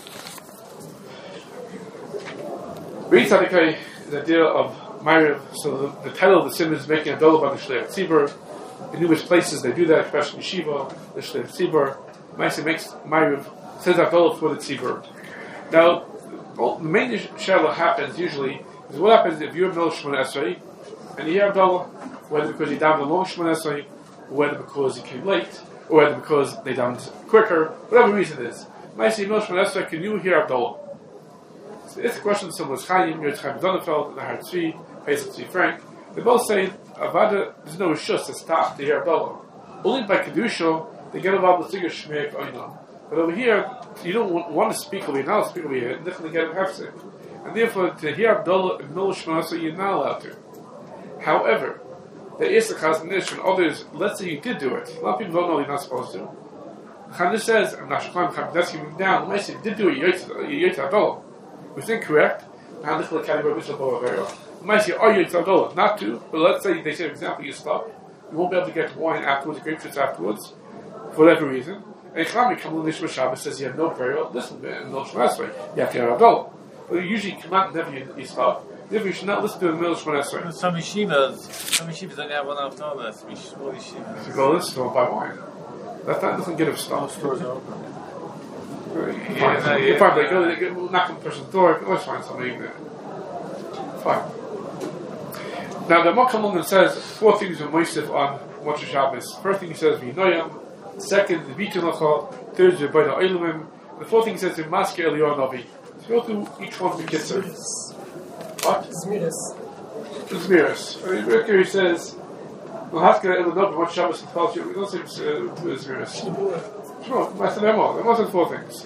Read Tzadikai, the idea of Ma'ariv. So the, the title of the sim is making a dollar by the Shlei Tzibur. In numerous places they do that, especially Yeshiva, the Shlei Tzibur. Ma'ariv makes Ma'ariv, says that dollar for the Tzibur. Now, well, the main shayla happens usually is what happens if you're Mil Shemona Esrei and you hear Abdullah, whether because he davened a long Shemona Esrei, or whether because he came late, or whether because they davened quicker, whatever reason it is. Ma'ariv Mil Shemona Esrei, can you hear Abdullah? So it's a question of someone's Chaim, Yod Chaim Donenfeld, and the Har Tzvi, Pesach Tzvi Frank. They both say, Avada, there's no Rishus to stop to hear Abdullah. Only by Kedusha, they get involved with Tzigah Shmeik Oinam. But over here, you don't want, want to speak over here, not speak over here, and definitely get a hefsek. And therefore, to hear Abdullah and Mil Shemona Esrei, you're not allowed to. However, there is a Chazanish and others, let's say you did do it. A lot of people don't know you're not supposed to. Chazanish says, I'm not sure, I'm not giving down, let's say you did do it, you're Yotze Abdullah. Which is incorrect. Now, look at the category of Bishop You might say, oh, you're Yotze not to, but let's say they say, for example, you stop, you won't be able to get wine afterwards, grape juice afterwards, for whatever reason. And Chami comes on Nishma Shabbos says you have no prayer, listen, no Shemona Esrei, you have to hear Abdullah. But you usually come out and never you, you stop. Therefore, you should not listen to the middle of Shemona Esrei. Some yeshivas, some yeshivas only have one after all this. Small yeshivas. If you go listen to them, buy wine. That that doesn't get him stuff. Stores are open. Yeah, you find they go, they go knock on the person's door. You can always find somebody there. Fine. Now the Makkah says four things in Moisef on Moshe Shabbos. First thing he says V'Yinoyam. Second, the Bitul Lacha. Third, the B'Nai Olamim. The fourth thing he says in Masker Eliyahu Navi. So go through each one of the Kitzur. What? Zmiris. Zmiris. I mean, here he says Masker Eliyahu Navi. Moshe Shabbos and tells you we don't say Zmiris. Sure, I said them all. There wasn't four things.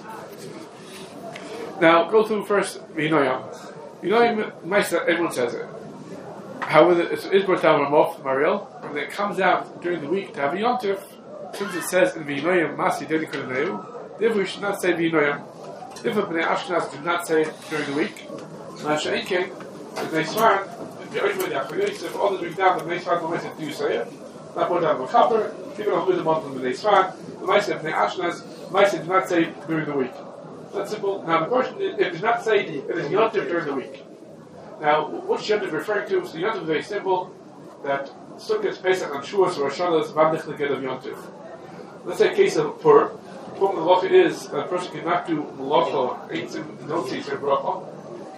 Now, go through first V'Yinoyam. V'Yinoyam, Meister, everyone says it. However, it is brought down Ramoth, Mariel, and it comes out during the week to have a Yontif, since it says in V'Yinoyam, Masi Dedikul Neu, therefore we should not say V'Yinoyam. Therefore, B'nai Ashkenaz do not say it during the week. Masha Eiken, B'nai Sfaran, the Oishma Yachar Yosef, all the week down, the B'nai Sfaran, the Meister do say it. Not brought down Machaper, people don't do the month of B'nai Sfaran, the Meister, B'nai Ashkenaz, Meister do not say it during the week. That's simple. Now the question is, it does not say it is Yontif during the week. Now, what Yontif is referring to, so Yontif is very simple, that Sukkot, Pesach, and Shavuos, or Rosh Hashanah is Mamlich Neged of Yontif. Let's say a case of Purim. Purim Malacha is that a person cannot do Malacha, Eitzim, no Tzitzer, Bracha.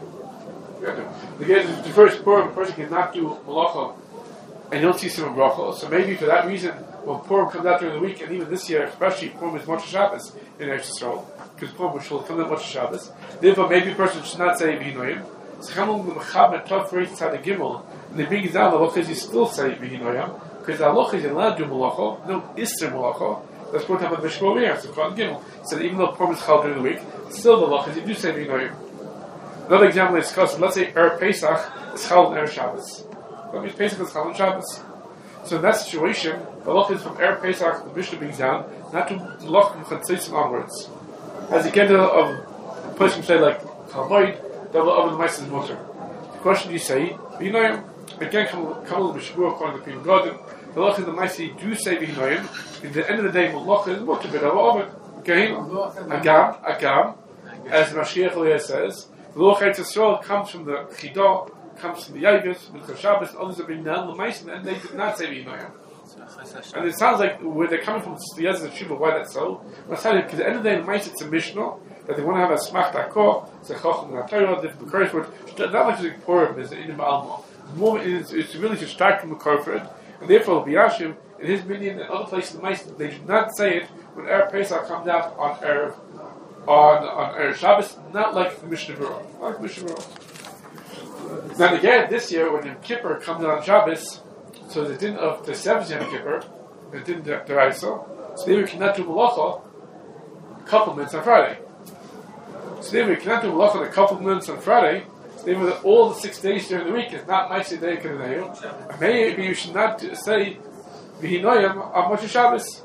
Again, the first Purim, a person cannot do Malacha, and no Tzitzer and Bracha. So maybe for that reason, when Purim comes out during the week, and even this year, especially, Purim is Moshe Shabbos in Eretz Yisrael, because Purim will come out Moshe Shabbos. Therefore, maybe a person should not say V'Yinoyam. So Chamon the Mechab and Tov Reis Tzad Gimel, and they bring it down. The halachas you still say V'Yinoyam because the halachas you're allowed to do Malacha, no Isser Malacha. That's brought up in the Mishmor over here. So Khan Gimel said even though Purim is Chal during the week, still the halachas you do say V'Yinoyam. Another example is discussed. Let's say Er Pesach is Chal and Er Shabbos. That means Pesach is Chal and Shabbos. So in that situation, the halachas from Er Pesach the Mishnah brings down not to Malacha from Chatzos onwards. As you get of a person say like Chal Moed. Double oven the mice is mutter. The question you say, V'Yinoyam, again, come to the B'Shavua according to the Pim Godin, the Lach is the mice do say V'Yinoyam, at the end of the day, Malach is mutter, but of oven. Okay? Agam, Agam, as Mashiach Eliyah says, the Lach Eretz Yisrael comes from the Chidah, comes from the Yavis, with the Shabbos, and others have been down the mice, and they did not say V'Yinoyam. And it sounds like where they're coming from, the Yazid Shiva, why that's so? Because at the end of the day, the mice, it's a Mishnah, that they want to have a smach dakor, it's a chacham and a Torah, different curse word. Not like the Purim is in the Alma. The moment is it's really to start from the Korfred, and therefore Biyashim in his minion and other places in the mice they do not say it when Erev Pesach comes out on Erev on on Erev Shabbos, not like the Mishnah Berurah, like Mishnah Berurah. Now again, this year when Yom Kippur comes out on Shabbos, so the din of the seventh Yom Kippur, the din deraisa, so they cannot do malacha a couple minutes on Friday. So then we cannot do malacha a couple of minutes on Friday. So then with all the six days during the week is not Ma'aseh Day Kedayu. Maybe you should not say V'Yinoyam on Moshe Shabbos.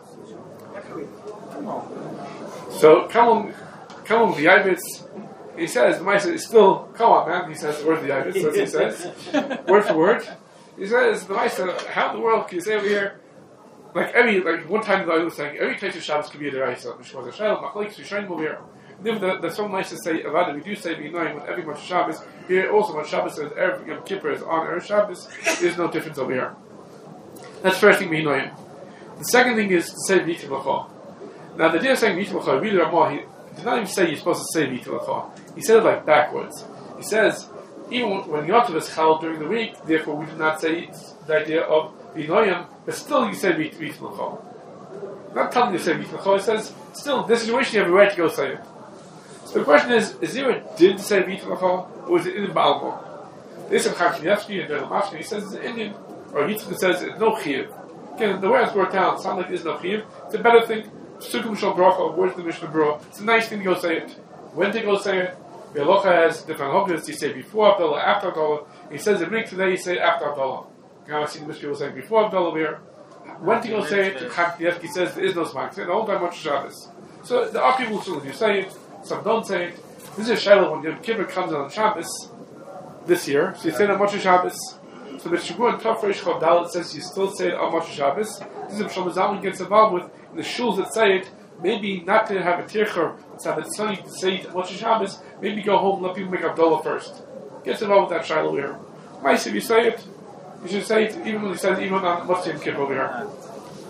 So come on, come on the Yavitz. He says the Ma'aseh is still come on man. He says the word the Yavitz. That's what he says, word for word. He says the Ma'aseh. How in the world can you say over here? Like every like one time I was saying every place of Shabbos could be a deraisa. Which was a Shabbos Machlekes Rishonim over here. There's so nice to say about we do say V'Yinoyam with every Moshe Shabbos. Here also when Shabbos says Erev Yom Kippur is on Erev Shabbos, there's no difference over here. That's the first thing V'Yinoyam. The second thing is to say V'Yitiv L'cha. Now the idea of saying V'Yitiv L'cha, really Ramah, he did not even say you're supposed to say V'Yitiv L'cha. He said it like backwards. He says, even when Yontif is Chal during the week, therefore we do not say the idea of V'Yinoyam, but still you say V'Yitiv L'cha. Not telling you to say V'Yitiv L'cha, he says, still, this situation you have a right to go say it. So the question is, is there a din to say V'Yitiv L'cha, or is it in the Baalmo? There's some Chachnievsky and Derdel Mashkin, he says it's an Indian, or Yitzchak says it's no Chiv. Again, the way it's brought down, it sounds like there's no Chiv. It's a better thing. Sukkum Shal Bracha, where's the Mishnah Berurah? It's a nice thing to go say it. When to go say it? The Halacha has different halachas. You say before Abdullah, after Abdullah. He says the Brik today, you say after Abdullah. Now I see the Mishnah will say before Abdullah here. When to go say it? The Chachnievsky says there is no Smak. Say the whole time Moshe Shabbos. So there are people who you say it. Some don't say it. This is a Shiloh when Yom Kippur comes on Shabbos this year. So you say it on Moshe Shabbos. So the Shavuot and Tov Reish Chav Dalet says you still say it on Moshe Shabbos. This is what Shlomo Zalman gets involved with. In the shuls that say it, maybe not to have a tircher, it's not that sunny to say it on Moshe Shabbos, maybe go home and let people make Abdullah first. Gets involved with that Shiloh here. Nice if you say it, you should say it even when he says even on Moshe Yom Kippur over here.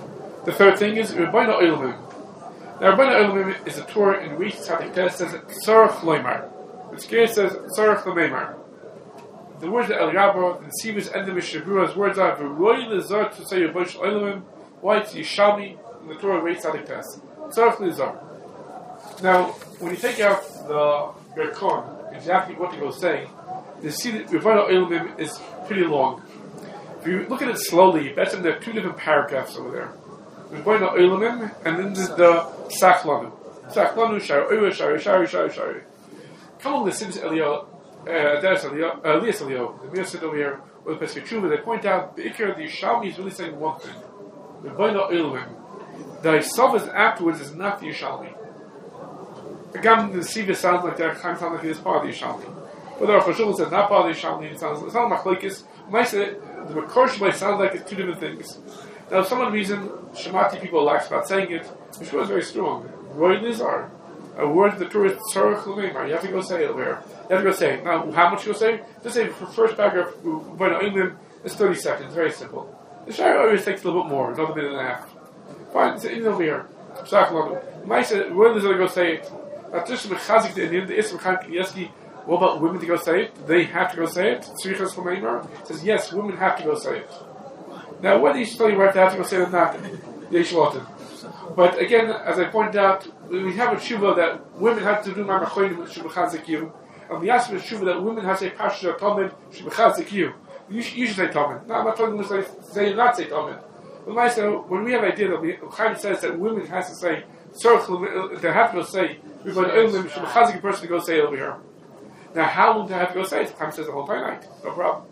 The third thing is Rabbeinu Olamim. Now Rabbeinu Olamim is a Torah in which Tzadik Tes says Tzarech Loimar. The Skir says Tzarech Loimar. The words of El Rabba, the Nesivos, and the Mishabura's words are V'roi Lezar to say Rabbeinu Olamim. Why it's Yishalmi in the Torah which Tzadik Tes. Tzarech Lezar. Now, when you take out the Gerkon, exactly what he was saying, you see that Rabbeinu Olamim is pretty long. If you look at it slowly, you bet there are two different paragraphs over there. There's Rabbeinu Olamim, and then there's the Sachlanu. Sachlanu, Shari, Oya, Shari, Shari, Shari, Shari. Come on, the Sibs Elio, Deres Elio, Elias Elio, the Mir said over here, or the Pesach Tshuva, they point out, the Iker, the Yishalmi is really saying one thing. Rabbeinu Olamim. The Isavas afterwards is not the Yishalmi. Again, the Siva sounds like that, kind of sounds like it is part of the Yishalmi. But there are Chashul said not part of the Yishalmi, it sounds, it sounds like Machlekes. The Makor Shemai sounds like it's two different things. Now, for some reason, Shemati people lax about saying it, which was very strong. Roy Nizar, a word the Torah is Tzarech L'meimar. You have to go say it there. You have to go say it. Now, how much you go say? Just say for first paragraph, Rabbeinu Olamim, it's thirty seconds, very simple. The Shari always takes a little bit more, another minute and a half. Fine, it's in over here. Maisa, Roy Nizar go say it. Not just Mechazik the Indian, the Isra Chaim Kanievsky. What about women to go say it? They have to go say it. Tzrichas L'meimar says yes, women have to go say it. Now, whether you should tell you right to have to go say it or not, Yeshlotin. But again, as I pointed out, we have a tshuva that women have to do ma'machoyim with shubchazik you, and the aspect of tshuva that women have to say pasha tamid shubchazik you. You should say tamid. No, I'm not telling you to say not say tamid. But my say, when we have an idea that we, Chaim says that women has to say, they have to go say, we've got an shubchazik person to go say it over here. Now, how long do I have to go say it? Chaim says the whole entire night. No problem.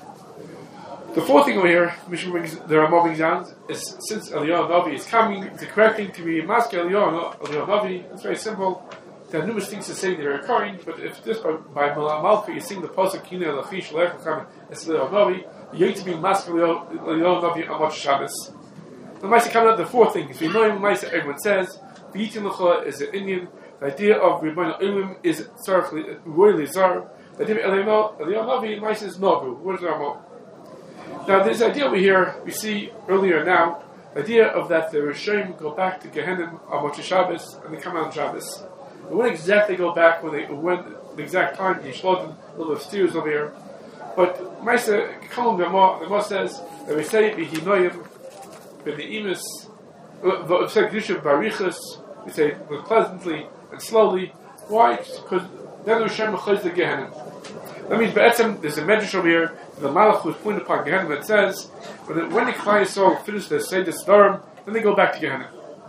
The fourth thing over here, Mishnah brings the Ramah brings down, is since Eliyahu Navi is coming, the correct thing to be Masker Eliyahu Navi, it's very simple. There are numerous things to say that are occurring, but if this by, by Malfi you sing the Pasuk Kina Lachish Lech Chaim, it's Eliyahu Navi, you need to be Masker Eliyahu Navi on Motzei Shabbos. The Maisa coming out the fourth thing, if you know him, Maisa, everyone says, V'yitin Lecha is an Indian, the idea of Rabbeinu Olamim is Tzarech Roy Lezar, the idea of Eliyahu Navi, Maisa is Nagu. What is the Ramah? Now, this idea over here, we see earlier now, the idea of that the Rishonim go back to Gehenim on Motzei Shabbos, and they come out on Shabbos. They wouldn't exactly go back when they when the exact time, Yishlodim, a little bit of steers over here. But Maisa, Kalam Gamah, the Mah says that we say, V'hinoyim, V'ne'imus, V'segdusha Barichus, we say pleasantly and slowly. Why? Because then the Rishonim chays the Gehenim. That means, Be'etzem, there's a medrash over here, the Malach was pointed upon Gehenna that says, when the Klai Yisrael finish their Seder Sdarim, then they go back to Gehenna.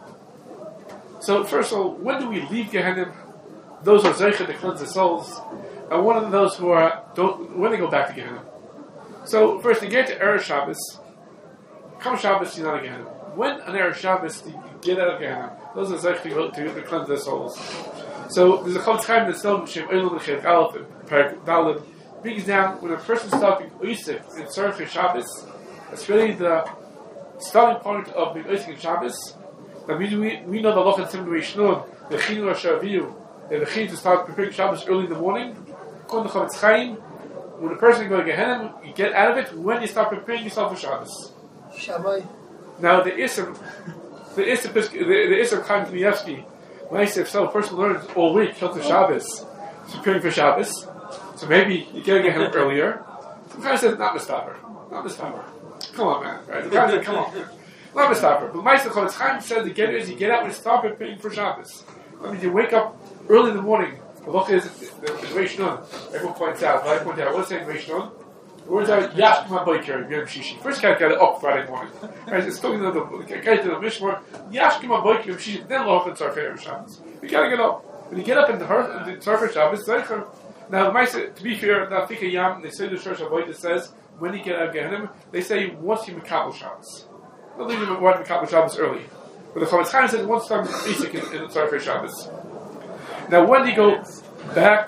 So, first of all, when do we leave Gehenna? Those are Zeicha to cleanse their souls, and one of those who are, don't, when they go back to Gehenna. So, first, you get to Erev Shabbos, come Shabbos, you're not in Gehenna. When on Erev Shabbos do you get out of Gehenna? Those are Zeicha to, to, to cleanse their souls. So, there's a Chol Chaim that's known, Shem Eilu L'Chet Aleph, Perak Daled, brings down when a person is talking Oisif in Tzarech Shabbos, that's really the starting point of being Oisif in Shabbos. That means we, we know the Loch and Sim Reishnun, the Chinu HaShaviyu, and the Chinu to start preparing Shabbos early in the morning. According to Chavetz Chaim, when a person is going to Gehenna, you get out of it when you start preparing yourself for Shabbos. Shabbai. Now the Isser, the Isser, the, the Isser Chaim Kanievsky, when I say if so, a person learns all week till to Shabbos, preparing for Shabbos. So maybe you gotta get him earlier. Some guy says, not Mistaber. Not Mistaber. Come on, man. Right? The guy said, come on. Not Mistaber. But Meister Chavetz Chaim said the get is you get out when you start preparing for Shabbos. That means you wake up early in the morning. The look is the Reish Nun. Everyone points out, but I point out, what's saying Reish Nun? The words are Yashkim HaBoiker, Yom Shishi. First guy got it up Friday morning. Right? It's talking to the guy to the Mishmar, Yashkim HaBoiker, Yom Shishi, then Loch and Tzarech Shabbos. You gotta get up. When you get up in the Tzarech Shabbos, Zeicher. Now, the Maisa, to be fair, the Fika Yam, they say the Shor Shabbat says, when you get out of Gehenim, they say once you Mekabel Shabbos. Not leaving you want Mekabel Shabbos early. But the Chavetz Chaim says once time basic in, in the Tzarech Shabbos. Now, when do you go back?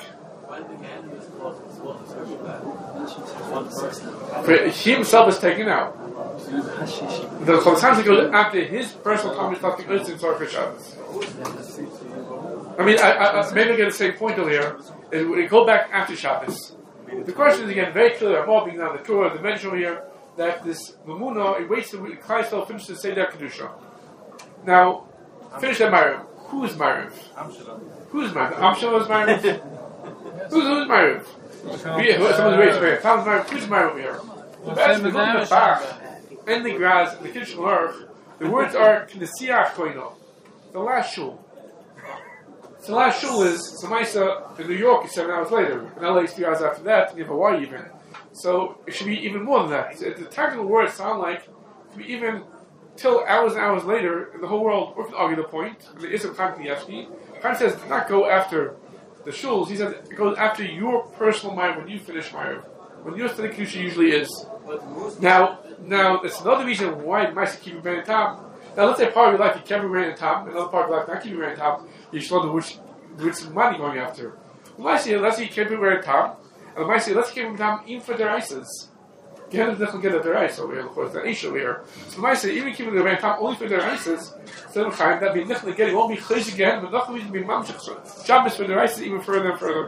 For he himself is taken out. The Chavetz Chaim goes after his personal time is starting in Tzarech Shabbos. I mean, I, I, maybe I get the same point over here. And we go back after Shabbos. The question is again very clear. I'm all being on the Torah, the mention over here that this Mamuna, it waits till Klai Yisrael finishes the Seder Kedusha. Now, finish that Ma'ariv. Who's Ma'ariv? Who's Ma'ariv? Amshalom is Ma'ariv? Who's, who's Ma'ariv? Someone's raised Ma'ariv. Tom's Ma'ariv. Who's Ma'ariv here? As we go to the Bach, in the Graz, in the Kiddush Malach, the words are Knesiach Koino. The last shul. So the last shul is Samaisa in New York is seven hours later. In L A it's three hours after that, and in Hawaii even. So it should be even more than that. So the technical words sound like it could be even till hours and hours later in the whole world. We can argue the point. And there is a time to the F D. Khan says to not go after the shuls. He said it goes after your personal mind when you finish Ma'ariv. When your study Kedusha usually is. Now, now it's another reason why the mice keep your in top. Now let's say part of your life you can't be ran in top, another part of your life not keep your in top. You should know which which money going after. Let's say let's say you can't be ran in top, and the mice say let's keep him top even for their ices. You have to get their ice over here, of course, the ish over here. So the mice say even keeping the ran top only for their ices. So the time that be nichel again, it won't be chayz again, but nothing will be mamshich. Shabbos for their ices even further and further.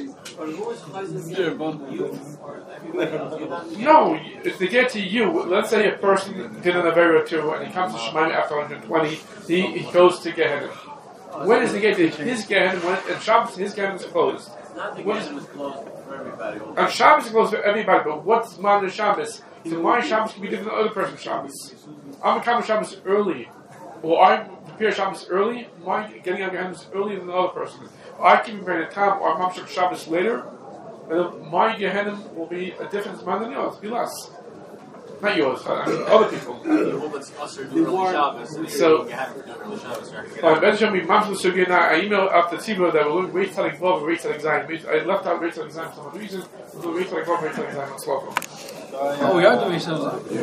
No, if they get to you, let's say a person did an Avera too, and he comes to Shemaim after one hundred twenty, he, he goes to Gehenna. When is he get to his Gehenna? When, and Shabbos, his Gehenna is closed. Not the Gehenna is closed for everybody. And Shabbos is closed for everybody, but what's Modern Shabbos? So my Shabbos can be different than other person's Shabbos. I'm a come to Shabbos early, or I prepare Shabbos early, my getting on Gehenna is earlier than the other person. I keep him at a time, or I'm Mamshech Shabbos later, and my Gehenna will be a different amount than yours, be less. Not yours, I mean other people. So, I mentioned me Mamshech Sugya. Now I emailed out to Tibo that we're wait till like Vav, wait till exam. I left out wait till exam for some reason. We'll wait till like Vav, wait till exam. Oh, we are doing something.